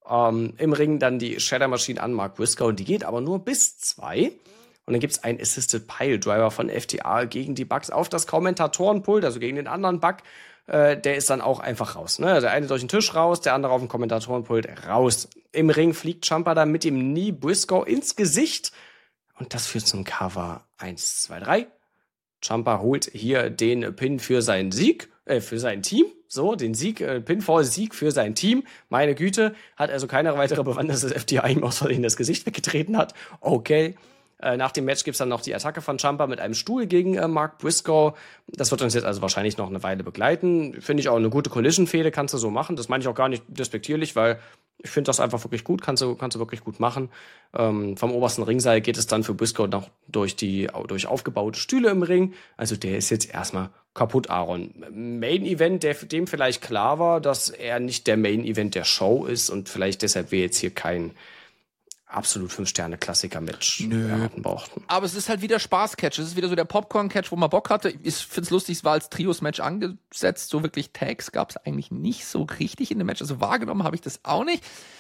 Im Ring dann die Shatter Machine an Mark Briscoe und die geht aber nur bis 2. Und dann gibt's einen Assisted Piledriver von FTR gegen die Bucks auf das Kommentatorenpult, also gegen den anderen Buck. Der ist dann auch einfach raus. Ne? Der eine durch den Tisch raus, der andere auf dem Kommentatorenpult raus. Im Ring fliegt Ciampa dann mit dem Knee Briscoe ins Gesicht. Und das führt zum Cover 1, 2, 3. Ciampa holt hier den Pin für seinen Sieg, für sein Team. So, den Sieg, Pinfall-Sieg für sein Team. Meine Güte, hat also keine weitere Bewandtnis, dass FTR ihm aus Versehen das Gesicht weggetreten hat. Okay. Nach dem Match gibt's dann noch die Attacke von Ciampa mit einem Stuhl gegen Mark Briscoe. Das wird uns jetzt also wahrscheinlich noch eine Weile begleiten. Finde ich auch eine gute Collision-Fehde, kannst du so machen. Das meine ich auch gar nicht despektierlich, weil ich finde das einfach wirklich gut, kannst du wirklich gut machen. Vom obersten Ringseil geht es dann für Briscoe noch durch aufgebaute Stühle im Ring. Also der ist jetzt erstmal kaputt, Aaron. Main-Event, dem vielleicht klar war, dass er nicht der Main-Event der Show ist und vielleicht deshalb wir jetzt hier kein absolut 5-Sterne-Klassiker-Match erwarten brauchten. Aber es ist halt wieder Spaß-Catch. Es ist wieder so der Popcorn-Catch, wo man Bock hatte. Ich find's lustig, es war als Trios-Match angesetzt. So wirklich Tags gab's eigentlich nicht so richtig in dem Match. Also wahrgenommen habe ich das auch nicht.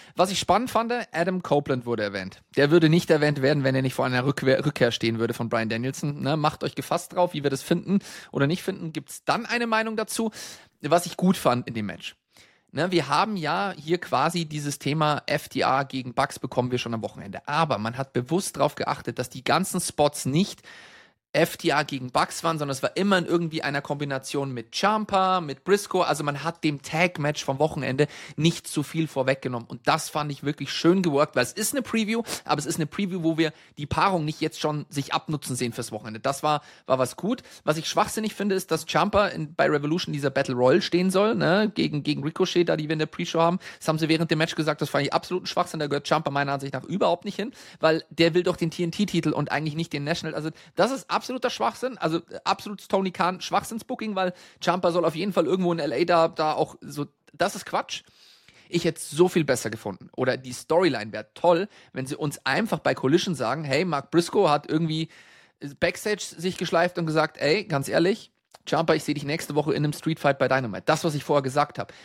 Was ich spannend fand, Adam Copeland wurde erwähnt. Der würde nicht erwähnt werden, wenn er nicht vor einer Rückkehr stehen würde von Bryan Danielson. Ne? Macht euch gefasst drauf, wie wir das finden oder nicht finden. Gibt's dann eine Meinung dazu, was ich gut fand in dem Match. Ne, wir haben ja hier quasi dieses Thema FTA gegen Bucks bekommen wir schon am Wochenende. Aber man hat bewusst darauf geachtet, dass die ganzen Spots nicht FTA gegen Bucks waren, sondern es war immer in irgendwie einer Kombination mit Ciampa, mit Briscoe. Also man hat dem Tag-Match vom Wochenende nicht zu viel vorweggenommen. Und das fand ich wirklich schön geworkt, weil es ist eine Preview, aber es ist eine Preview, wo wir die Paarung nicht jetzt schon sich abnutzen sehen fürs Wochenende. Das war was gut. Was ich schwachsinnig finde, ist, dass Ciampa bei Revolution dieser Battle Royal stehen soll, ne, gegen Ricochet, da die wir in der Pre-Show haben. Das haben sie während dem Match gesagt, das fand ich absoluten Schwachsinn. Da gehört Ciampa meiner Ansicht nach überhaupt nicht hin, weil der will doch den TNT-Titel und eigentlich nicht den National. Also das ist absoluter Schwachsinn, also absolutes Tony Khan Schwachsinnsbooking, weil Ciampa soll auf jeden Fall irgendwo in LA da auch so, das ist Quatsch. Ich hätte es so viel besser gefunden. Oder die Storyline wäre toll, wenn sie uns einfach bei Collision sagen, hey, Mark Briscoe hat irgendwie Backstage sich geschleift und gesagt, ey, ganz ehrlich, Ciampa, ich sehe dich nächste Woche in einem Streetfight bei Dynamite. Das, was ich vorher gesagt habe.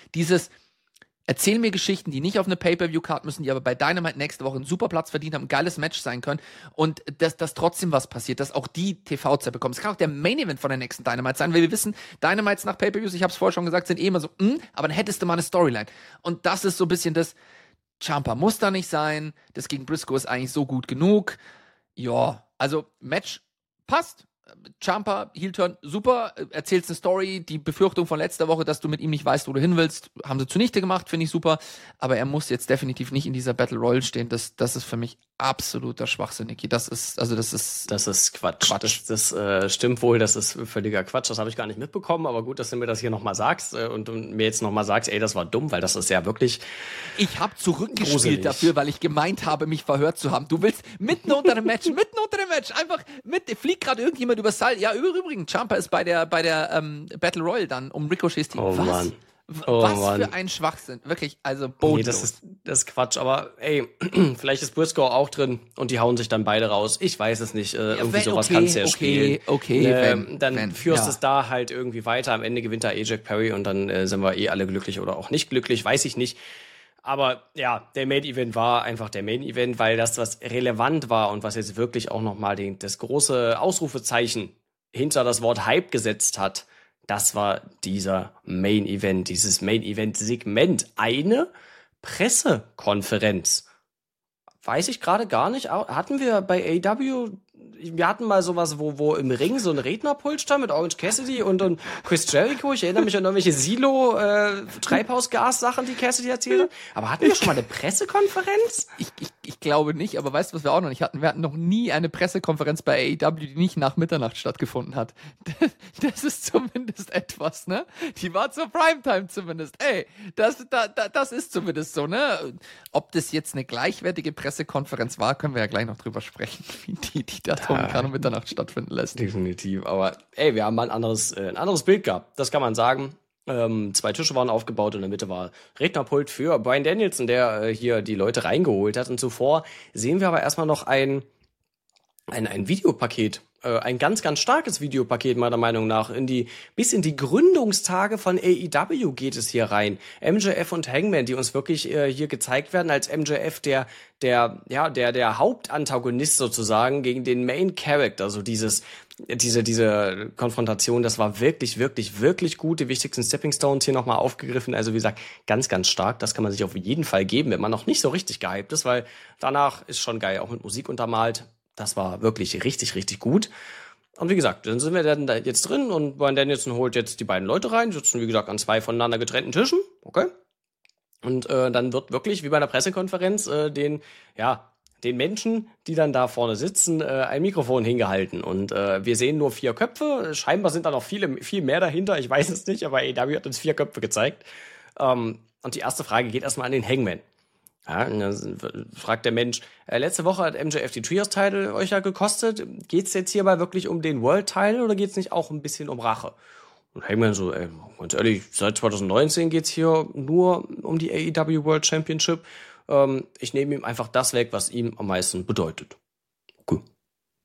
Erzähl mir Geschichten, die nicht auf eine Pay-Per-View-Card müssen, die aber bei Dynamite nächste Woche einen super Platz verdient haben, ein geiles Match sein können und dass trotzdem was passiert, dass auch die TV-Zeit bekommen. Es kann auch der Main-Event von der nächsten Dynamite sein, weil wir wissen, Dynamites nach Pay-Per-Views, ich habe es vorher schon gesagt, sind immer so, aber dann hättest du mal eine Storyline. Und das ist so ein bisschen das, Ciampa muss da nicht sein, das gegen Briscoe ist eigentlich so gut genug. Ja, also Match passt. Ciampa, Heel-Turn, super, erzählst eine Story, die Befürchtung von letzter Woche, dass du mit ihm nicht weißt, wo du hin willst, haben sie zunichte gemacht, finde ich super, aber er muss jetzt definitiv nicht in dieser Battle Royale stehen, das ist für mich absoluter Schwachsinn, Niki, das ist Quatsch. Das stimmt wohl, das ist völliger Quatsch, das habe ich gar nicht mitbekommen, aber gut, dass du mir das hier nochmal sagst und mir jetzt nochmal sagst, ey, das war dumm, weil das ist ja wirklich ich habe zurückgespielt gruselig dafür, weil ich gemeint habe, mich verhört zu haben. Du willst mitten unter dem Match, einfach fliegt gerade irgendjemand übers Seil. Ja, übrigens, Ciampa ist bei der Battle Royale dann um Ricochets Team. Oh, was? Mann. Was für ein Schwachsinn. Wirklich, also bodenlos. Nee, das ist Quatsch, aber ey, vielleicht ist Briscoe auch drin und die hauen sich dann beide raus. Ich weiß es nicht. Irgendwie sowas kannst du ja spielen. Dann führst es da halt irgendwie weiter. Am Ende gewinnt da Jack Perry und dann sind wir alle glücklich oder auch nicht glücklich, weiß ich nicht. Aber ja, der Main-Event war einfach der Main-Event, weil das, was relevant war und was jetzt wirklich auch nochmal das große Ausrufezeichen hinter das Wort Hype gesetzt hat, das war dieser Main-Event, dieses Main-Event-Segment. Eine Pressekonferenz. Weiß ich gerade gar nicht. Hatten wir bei AEW, wir hatten mal sowas, wo im Ring so ein Rednerpult stand mit Orange Cassidy und Chris Jericho. Ich erinnere mich an irgendwelche Silo-Treibhausgas-Sachen, die Cassidy erzählt hat. Aber hatten wir schon mal eine Pressekonferenz? Ich glaube nicht, aber weißt du, was wir auch noch nicht hatten? Wir hatten noch nie eine Pressekonferenz bei AEW, die nicht nach Mitternacht stattgefunden hat. Das ist zumindest etwas, ne? Die war zur Primetime zumindest. Ey, das ist zumindest so, ne? Ob das jetzt eine gleichwertige Pressekonferenz war, können wir ja gleich noch drüber sprechen, wie die da Tony Khan um Mitternacht stattfinden lässt. Definitiv, aber ey, wir haben mal ein anderes Bild gehabt, das kann man sagen. 2 Tische waren aufgebaut und in der Mitte war Rednerpult für Bryan Danielson, der hier die Leute reingeholt hat. Und zuvor sehen wir aber erstmal noch ein Videopaket, ein ganz, ganz starkes Videopaket meiner Meinung nach. Bis in die Gründungstage von AEW geht es hier rein. MJF und Hangman, die uns wirklich hier gezeigt werden als MJF der Hauptantagonist sozusagen gegen den Main Character. So diese Konfrontation, das war wirklich, wirklich, wirklich gut. Die wichtigsten Stepping Stones hier nochmal aufgegriffen. Also wie gesagt, ganz, ganz stark. Das kann man sich auf jeden Fall geben, wenn man noch nicht so richtig gehypt ist, weil danach ist schon geil, auch mit Musik untermalt. Das war wirklich richtig, richtig gut. Und wie gesagt, dann sind wir dann da jetzt drin und Bryan Danielson holt jetzt die beiden Leute rein, sitzen wie gesagt an 2 voneinander getrennten Tischen. Okay. Und dann wird wirklich wie bei einer Pressekonferenz den Menschen, die dann da vorne sitzen, ein Mikrofon hingehalten. Und wir sehen nur 4 Köpfe. Scheinbar sind da noch viel mehr dahinter. Ich weiß es nicht, aber AEW hat uns 4 Köpfe gezeigt. Und die erste Frage geht erstmal an den Hangman. Ja, und dann fragt der Mensch, letzte Woche hat MJF die Trios-Title euch ja gekostet. Geht's jetzt hierbei wirklich um den World-Title oder geht's nicht auch ein bisschen um Rache? Und Hangman so, ganz ehrlich, seit 2019 geht's hier nur um die AEW World Championship. Ich nehme ihm einfach das weg, was ihm am meisten bedeutet. Okay.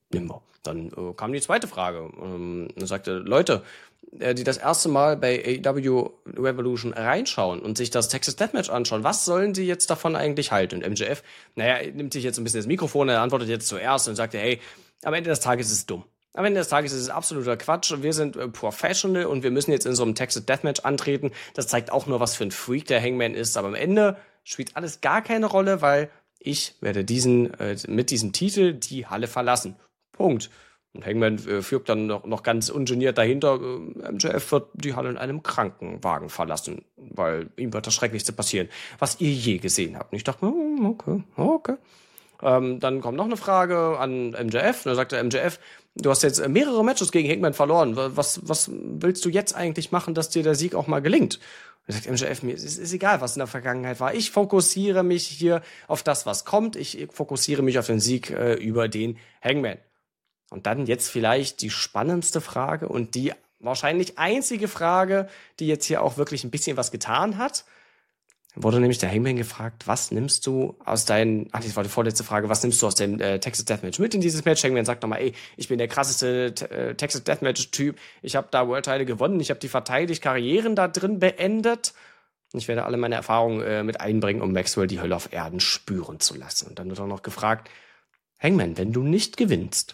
Nehmen wir. Dann kam die zweite Frage. Er sagte, Leute, die das erste Mal bei AEW Revolution reinschauen und sich das Texas Deathmatch anschauen, was sollen sie jetzt davon eigentlich halten? Und MJF, nimmt sich jetzt ein bisschen das Mikrofon, er antwortet jetzt zuerst und sagte, hey, am Ende des Tages ist es dumm. Am Ende des Tages ist es absoluter Quatsch. Wir sind professional und wir müssen jetzt in so einem Texas Deathmatch antreten. Das zeigt auch nur, was für ein Freak der Hangman ist. Aber am Ende spielt alles gar keine Rolle, weil ich werde mit diesem Titel die Halle verlassen. Punkt. Und Hangman fügt dann noch ganz ungeniert dahinter, MJF wird die Halle in einem Krankenwagen verlassen, weil ihm wird das Schrecklichste passieren, was ihr je gesehen habt. Und ich dachte, okay. Dann kommt noch eine Frage an MJF. Da sagt der MJF, du hast jetzt mehrere Matches gegen Hangman verloren. Was willst du jetzt eigentlich machen, dass dir der Sieg auch mal gelingt? Und sagt MJF, mir ist egal, was in der Vergangenheit war. Ich fokussiere mich hier auf das, was kommt. Ich fokussiere mich auf den Sieg über den Hangman. Und dann jetzt vielleicht die spannendste Frage und die wahrscheinlich einzige Frage, die jetzt hier auch wirklich ein bisschen was getan hat. Wurde nämlich der Hangman gefragt, was nimmst du aus das war die vorletzte Frage, was nimmst du aus dem Texas Deathmatch mit in dieses Match? Hangman sagt nochmal, ey, ich bin der krasseste Texas Deathmatch-Typ, ich habe da World-Title gewonnen, ich habe die verteidigt, Karrieren da drin beendet. Und ich werde alle meine Erfahrungen mit einbringen, um Maxwell die Hölle auf Erden spüren zu lassen. Und dann wird auch noch gefragt, Hangman, wenn du nicht gewinnst,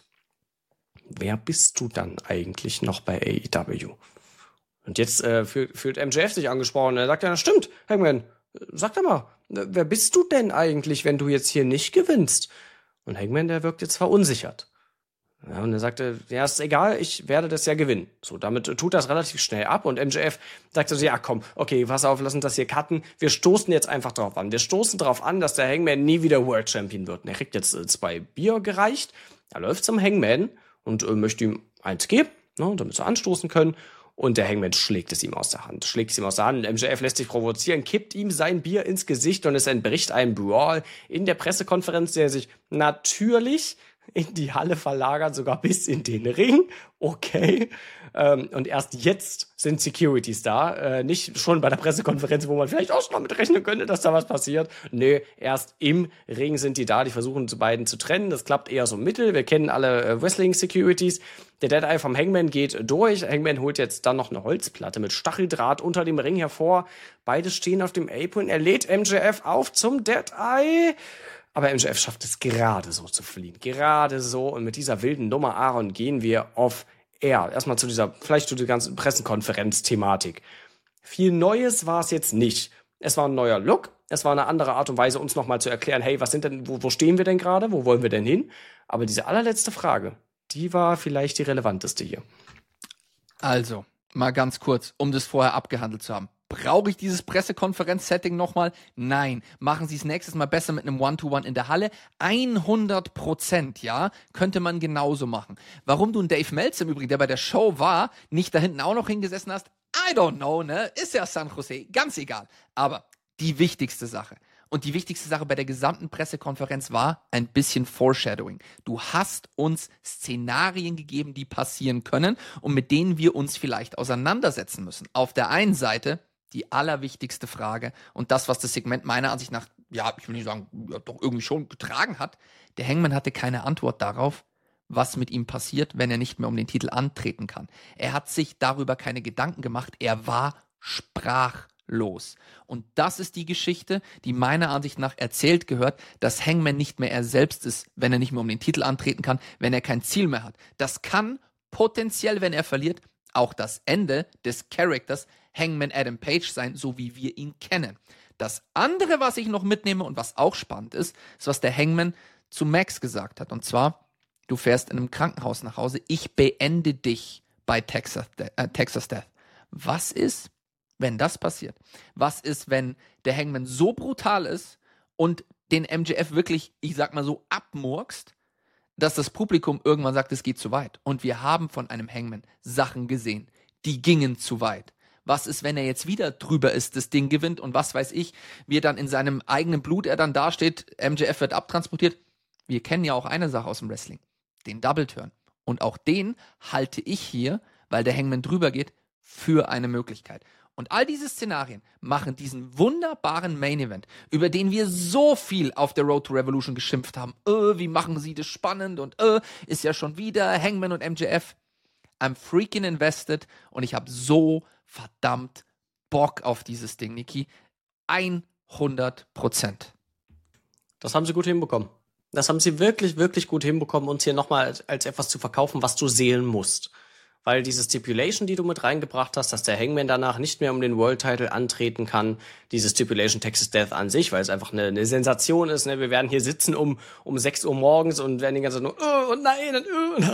wer bist du dann eigentlich noch bei AEW? Und jetzt fühlt MJF sich angesprochen. Er sagt, ja, stimmt, Hangman, sag doch mal, wer bist du denn eigentlich, wenn du jetzt hier nicht gewinnst? Und Hangman, der wirkt jetzt verunsichert. Ja, und er sagte, ja, ist egal, ich werde das ja gewinnen. So, damit tut das relativ schnell ab. Und MJF sagte so, ja, komm, okay, pass auf, lass uns das hier cutten. Wir stoßen jetzt einfach drauf an. Wir stoßen drauf an, dass der Hangman nie wieder World Champion wird. Und er kriegt jetzt 2 Bier gereicht. Er läuft zum Hangman und möchte ihm eins geben, damit sie anstoßen können. Und der Hangman schlägt es ihm aus der Hand. MJF lässt sich provozieren, kippt ihm sein Bier ins Gesicht und es entbricht ein Brawl in der Pressekonferenz, der sich natürlich in die Halle verlagert, sogar bis in den Ring. Okay. Und erst jetzt sind Securities da. Nicht schon bei der Pressekonferenz, wo man vielleicht auch schon damit rechnen könnte, dass da was passiert. Nö, erst im Ring sind die da. Die versuchen die beiden zu trennen. Das klappt eher so mittel. Wir kennen alle Wrestling-Securities. Der Dead Eye vom Hangman geht durch. Hangman holt jetzt dann noch eine Holzplatte mit Stacheldraht unter dem Ring hervor. Beide stehen auf dem Apron. Er lädt MJF auf zum Dead Eye. Aber MJF schafft es gerade so zu fliehen. Gerade so. Und mit dieser wilden Nummer, Aaron, gehen wir auf Air. Erstmal zu dieser ganzen Pressekonferenz-Thematik. Viel Neues war es jetzt nicht. Es war ein neuer Look. Es war eine andere Art und Weise, uns nochmal zu erklären, hey, wo stehen wir denn gerade? Wo wollen wir denn hin? Aber diese allerletzte Frage, die war vielleicht die relevanteste hier. Also, mal ganz kurz, um das vorher abgehandelt zu haben. Brauche ich dieses Pressekonferenz-Setting nochmal? Nein. Machen Sie es nächstes Mal besser mit einem One-to-One in der Halle? 100%, ja, könnte man genauso machen. Warum du einen Dave Meltzer im Übrigen, der bei der Show war, nicht da hinten auch noch hingesessen hast? I don't know, ne? Ist ja San Jose, ganz egal. Aber die wichtigste Sache. Und die wichtigste Sache bei der gesamten Pressekonferenz war ein bisschen Foreshadowing. Du hast uns Szenarien gegeben, die passieren können und mit denen wir uns vielleicht auseinandersetzen müssen. Auf der einen Seite die allerwichtigste Frage und das, was das Segment meiner Ansicht nach, ja, ich will nicht sagen, ja, doch irgendwie schon getragen hat. Der Hangman hatte keine Antwort darauf, was mit ihm passiert, wenn er nicht mehr um den Titel antreten kann. Er hat sich darüber keine Gedanken gemacht. Er war sprachlos. Und das ist die Geschichte, die meiner Ansicht nach erzählt gehört, dass Hangman nicht mehr er selbst ist, wenn er nicht mehr um den Titel antreten kann, wenn er kein Ziel mehr hat. Das kann potenziell, wenn er verliert, auch das Ende des Charakters Hangman Adam Page sein, so wie wir ihn kennen. Das andere, was ich noch mitnehme und was auch spannend ist, ist, was der Hangman zu Max gesagt hat. Und zwar, du fährst in einem Krankenhaus nach Hause, ich beende dich bei Texas Death. Was ist, wenn das passiert? Was ist, wenn der Hangman so brutal ist und den MJF wirklich, ich sag mal so, abmurkst, dass das Publikum irgendwann sagt, es geht zu weit. Und wir haben von einem Hangman Sachen gesehen, die gingen zu weit. Was ist, wenn er jetzt wieder drüber ist, das Ding gewinnt und was weiß ich, wie er dann in seinem eigenen Blut er dann dasteht, MJF wird abtransportiert. Wir kennen ja auch eine Sache aus dem Wrestling, den Double Turn. Und auch den halte ich hier, weil der Hangman drüber geht, für eine Möglichkeit. Und all diese Szenarien machen diesen wunderbaren Main Event, über den wir so viel auf der Road to Revolution geschimpft haben. Wie machen sie das spannend und ist ja schon wieder Hangman und MJF. I'm freaking invested und ich habe so verdammt Bock auf dieses Ding, Niki. 100%. Das haben sie gut hinbekommen. Das haben sie wirklich, wirklich gut hinbekommen, uns hier nochmal als etwas zu verkaufen, was du sehen musst. Weil diese Stipulation, die du mit reingebracht hast, dass der Hangman danach nicht mehr um den World Title antreten kann, diese Stipulation Texas Death an sich, weil es einfach eine Sensation ist, ne? Wir werden hier sitzen um 6 Uhr morgens und werden die ganze Zeit nur und nein und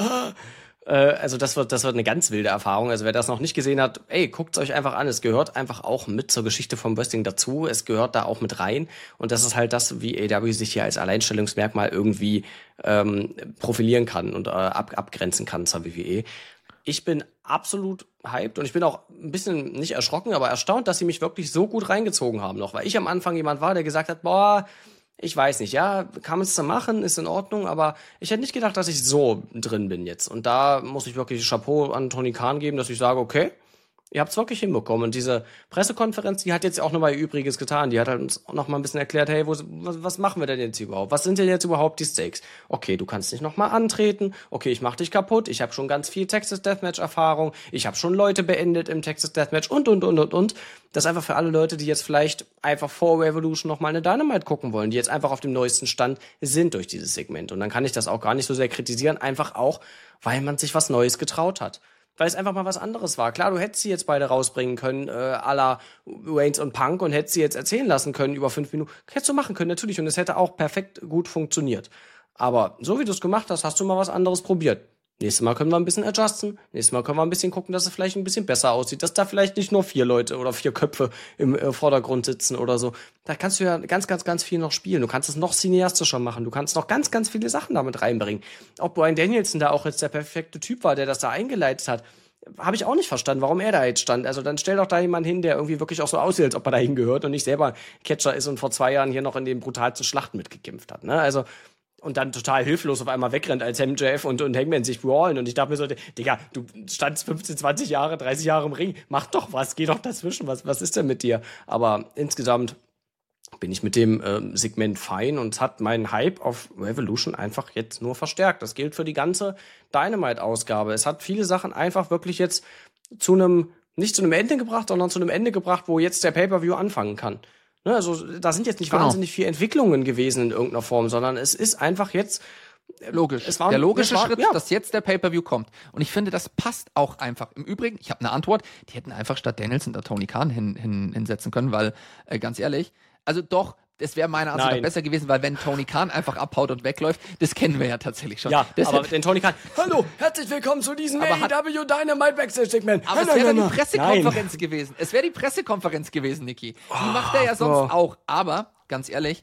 also das wird eine ganz wilde Erfahrung. Also wer das noch nicht gesehen hat, guckt's euch einfach an. Es gehört einfach auch mit zur Geschichte vom Wrestling dazu. Es gehört da auch mit rein. Und das ist halt das, wie AEW sich hier als Alleinstellungsmerkmal irgendwie profilieren kann und abgrenzen kann zur WWE. Ich bin absolut hyped und ich bin auch ein bisschen nicht erschrocken, aber erstaunt, dass sie mich wirklich so gut reingezogen haben noch. Weil ich am Anfang jemand war, der gesagt hat, boah, ich weiß nicht, ja, kann man es da machen, ist in Ordnung, aber ich hätte nicht gedacht, dass ich so drin bin jetzt. Und da muss ich wirklich Chapeau an Tony Khan geben, dass ich sage, okay, ihr habt es wirklich hinbekommen. Und diese Pressekonferenz, die hat jetzt auch nochmal ihr Übriges getan. Die hat halt uns noch mal ein bisschen erklärt, hey, was machen wir denn jetzt überhaupt? Was sind denn jetzt überhaupt die Stakes? Okay, du kannst nicht nochmal antreten. Okay, ich mach dich kaputt. Ich habe schon ganz viel Texas Deathmatch-Erfahrung. Ich habe schon Leute beendet im Texas Deathmatch und. Das ist einfach für alle Leute, die jetzt vielleicht einfach vor Revolution nochmal eine Dynamite gucken wollen, die jetzt einfach auf dem neuesten Stand sind durch dieses Segment. Und dann kann ich das auch gar nicht so sehr kritisieren, einfach auch, weil man sich was Neues getraut hat. Weil es einfach mal was anderes war. Klar, du hättest sie jetzt beide rausbringen können, à la Reigns und Punk, und hättest sie jetzt erzählen lassen können über 5 Minuten. Hättest du machen können, natürlich. Und es hätte auch perfekt gut funktioniert. Aber so wie du es gemacht hast, hast du mal was anderes probiert. Nächstes Mal können wir ein bisschen adjusten. Nächstes Mal können wir ein bisschen gucken, dass es vielleicht ein bisschen besser aussieht. Dass da vielleicht nicht nur 4 Leute oder 4 Köpfe im Vordergrund sitzen oder so. Da kannst du ja ganz, ganz, ganz viel noch spielen. Du kannst es noch cineastischer machen. Du kannst noch ganz, ganz viele Sachen damit reinbringen. Ob Bryan Danielson da auch jetzt der perfekte Typ war, der das da eingeleitet hat, habe ich auch nicht verstanden, warum er da jetzt stand. Also dann stell doch da jemanden hin, der irgendwie wirklich auch so aussieht, als ob er da hingehört und nicht selber Catcher ist und vor 2 Jahren hier noch in den brutalsten Schlachten mitgekämpft hat. Ne? Also und dann total hilflos auf einmal wegrennt, als MJF und Hangman sich brawlen. Und ich dachte mir so, Digga, du standst 15, 20 Jahre, 30 Jahre im Ring. Mach doch was, geh doch dazwischen. Was ist denn mit dir? Aber insgesamt bin ich mit dem Segment fein und es hat meinen Hype auf Revolution einfach jetzt nur verstärkt. Das gilt für die ganze Dynamite-Ausgabe. Es hat viele Sachen einfach wirklich jetzt nicht zu einem Ende gebracht, sondern zu einem Ende gebracht, wo jetzt der Pay-Per-View anfangen kann. Ne, also da sind jetzt nicht wahnsinnig viele Entwicklungen gewesen in irgendeiner Form, sondern es ist einfach jetzt logisch. Der logische Schritt, dass jetzt der Pay-Per-View kommt. Und ich finde, das passt auch einfach. Im Übrigen, ich habe eine Antwort, die hätten einfach statt Danielson da Tony Khan hinsetzen können, weil, ganz ehrlich, also doch, es wäre meiner Ansicht nach besser gewesen, weil wenn Tony Khan einfach abhaut und wegläuft, das kennen wir ja tatsächlich schon. Ja, aber den Tony Khan, hallo, herzlich willkommen zu diesem AEW Dynamite Backstage-Segment. Aber es wäre die Pressekonferenz gewesen. Es wäre die Pressekonferenz gewesen, Niki. Die macht er ja sonst auch. Aber, ganz ehrlich,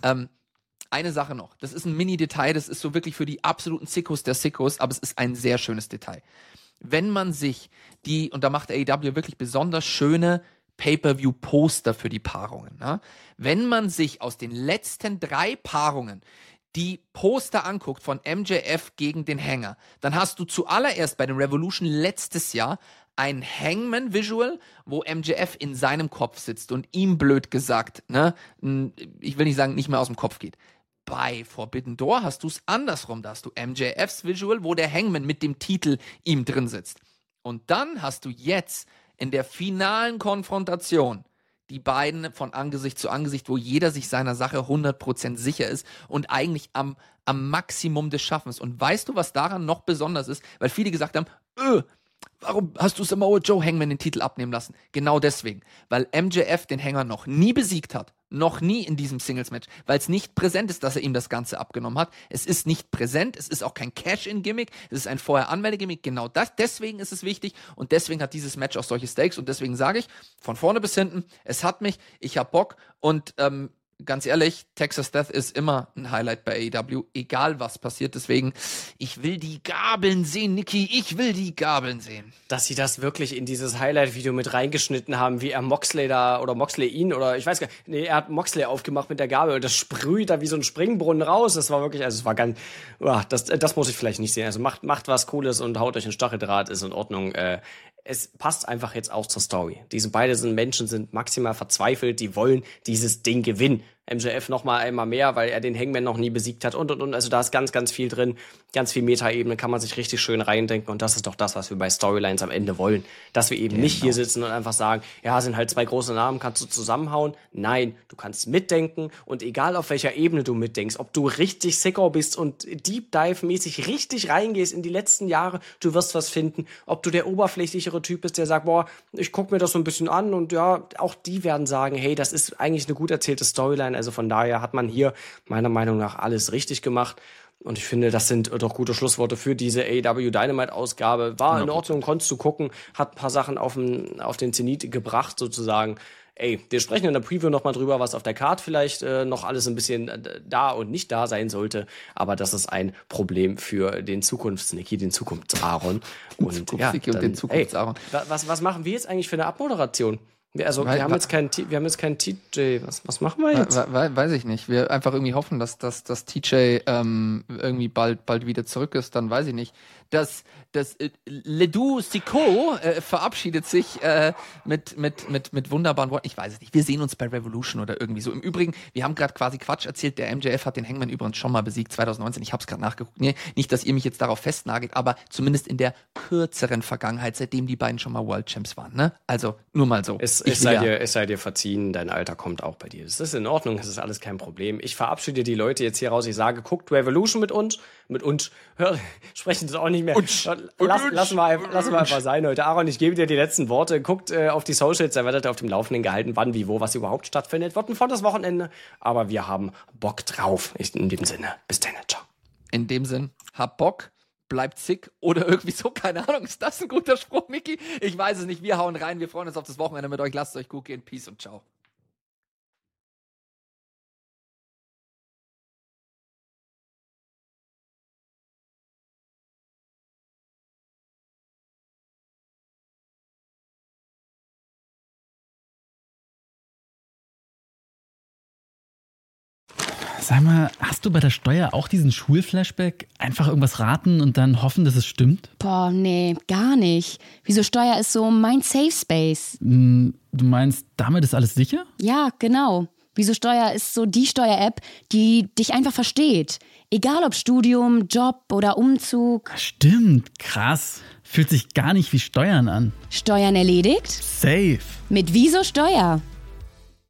eine Sache noch. Das ist ein Mini-Detail, das ist so wirklich für die absoluten Sickos der Sickos, aber es ist ein sehr schönes Detail. Wenn man sich und da macht AEW wirklich besonders schöne Pay-Per-View-Poster für die Paarungen. Ne? Wenn man sich aus den letzten 3 Paarungen die Poster anguckt von MJF gegen den Hanger, dann hast du zuallererst bei dem Revolution letztes Jahr ein Hangman-Visual, wo MJF in seinem Kopf sitzt und ihm blöd gesagt, ne, ich will nicht sagen, nicht mehr aus dem Kopf geht. Bei Forbidden Door hast du es andersrum, da hast du MJFs Visual, wo der Hangman mit dem Titel ihm drin sitzt. Und dann hast du jetzt in der finalen Konfrontation die beiden von Angesicht zu Angesicht, wo jeder sich seiner Sache 100% sicher ist und eigentlich am Maximum des Schaffens. Und weißt du, was daran noch besonders ist? Weil viele gesagt haben, warum hast du Samoa Joe Hangman den Titel abnehmen lassen? Genau deswegen. Weil MJF den Hanger noch nie besiegt hat. Noch nie in diesem Singles-Match. Weil es nicht präsent ist, dass er ihm das Ganze abgenommen hat. Es ist nicht präsent. Es ist auch kein Cash-In-Gimmick. Es ist ein Vorher-Anmelde-Gimmick. Genau deswegen ist es wichtig. Und deswegen hat dieses Match auch solche Stakes. Und deswegen sage ich, von vorne bis hinten, es hat mich, ich hab Bock. Und ganz ehrlich, Texas Death ist immer ein Highlight bei AEW, egal was passiert. Deswegen, ich will die Gabeln sehen, Niki, ich will die Gabeln sehen. Dass sie das wirklich in dieses Highlight-Video mit reingeschnitten haben, wie er Moxley da, oder Moxley ihn, oder ich weiß gar nicht, nee, er hat Moxley aufgemacht mit der Gabel und das sprüht da wie so ein Springbrunnen raus. Das war wirklich, also es war ganz, das muss ich vielleicht nicht sehen. Also macht was Cooles und haut euch einen Stacheldraht, ist in Ordnung. es passt einfach jetzt auch zur Story. Beide Menschen sind maximal verzweifelt, die wollen dieses Ding gewinnen. MJF einmal mehr, weil er den Hangman noch nie besiegt hat und. Also da ist ganz, ganz viel drin, ganz viel Metaebene, kann man sich richtig schön reindenken und das ist doch das, was wir bei Storylines am Ende wollen. Dass wir eben nicht hier sitzen und einfach sagen, ja, sind halt 2 große Namen, kannst du zusammenhauen. Nein, du kannst mitdenken und egal auf welcher Ebene du mitdenkst, ob du richtig sicko bist und Deep Dive-mäßig richtig reingehst in die letzten Jahre, du wirst was finden. Ob du der oberflächlichere Typ bist, der sagt, boah, ich guck mir das so ein bisschen an und ja, auch die werden sagen, hey, das ist eigentlich eine gut erzählte Storyline. Also von daher hat man hier meiner Meinung nach alles richtig gemacht. Und ich finde, das sind doch gute Schlussworte für diese AEW Dynamite-Ausgabe. War in Ordnung, konntest du gucken, hat ein paar Sachen auf den Zenit gebracht sozusagen. Wir sprechen in der Preview nochmal drüber, was auf der Card vielleicht noch alles ein bisschen da und nicht da sein sollte. Aber das ist ein Problem für den Zukunfts-Nicky, den Zukunfts-Aaron. Und den Zukunfts-Aaron. Was machen wir jetzt eigentlich für eine Abmoderation? Also wir haben jetzt keinen TJ. Was machen wir jetzt? Weiß ich nicht. Wir einfach irgendwie hoffen, dass TJ irgendwie bald wieder zurück ist. Dann weiß ich nicht. Das Ledoux Sicko verabschiedet sich mit wunderbaren Worten. Ich weiß es nicht. Wir sehen uns bei Revolution oder irgendwie so. Im Übrigen, wir haben gerade quasi Quatsch erzählt. Der MJF hat den Hangman übrigens schon mal besiegt, 2019. Ich habe es gerade nachgeguckt. Nee, nicht, dass ihr mich jetzt darauf festnagelt, aber zumindest in der kürzeren Vergangenheit, seitdem die beiden schon mal World Champs waren. Ne? Also nur mal so. Es sei dir verziehen, dein Alter kommt auch bei dir. Es ist in Ordnung, es ist alles kein Problem. Ich verabschiede die Leute jetzt hier raus. Ich sage, guckt Revolution mit uns. Sprechen sie auch nicht mehr. Lassen wir einfach sein heute. Aaron, ich gebe dir die letzten Worte. Guckt auf die Socials, da werdet ihr auf dem Laufenden gehalten, wann, wie, wo, was überhaupt stattfindet. Wird ein volles Wochenende, aber wir haben Bock drauf. In dem Sinne, bis dann, ciao. In dem Sinn, hab Bock. Bleibt sick oder irgendwie so, keine Ahnung, ist das ein guter Spruch, Micky? Ich weiß es nicht, wir hauen rein, wir freuen uns auf das Wochenende mit euch, lasst es euch gut gehen, Peace und ciao. Sag mal, hast du bei der Steuer auch diesen Schulflashback? Einfach irgendwas raten und dann hoffen, dass es stimmt? Boah, nee, gar nicht. Wieso Steuer ist so mein Safe Space? Du meinst, damit ist alles sicher? Ja, genau. Wieso Steuer ist so die Steuer-App, die dich einfach versteht. Egal ob Studium, Job oder Umzug. Stimmt, krass. Fühlt sich gar nicht wie Steuern an. Steuern erledigt? Safe. Mit Wieso Steuer.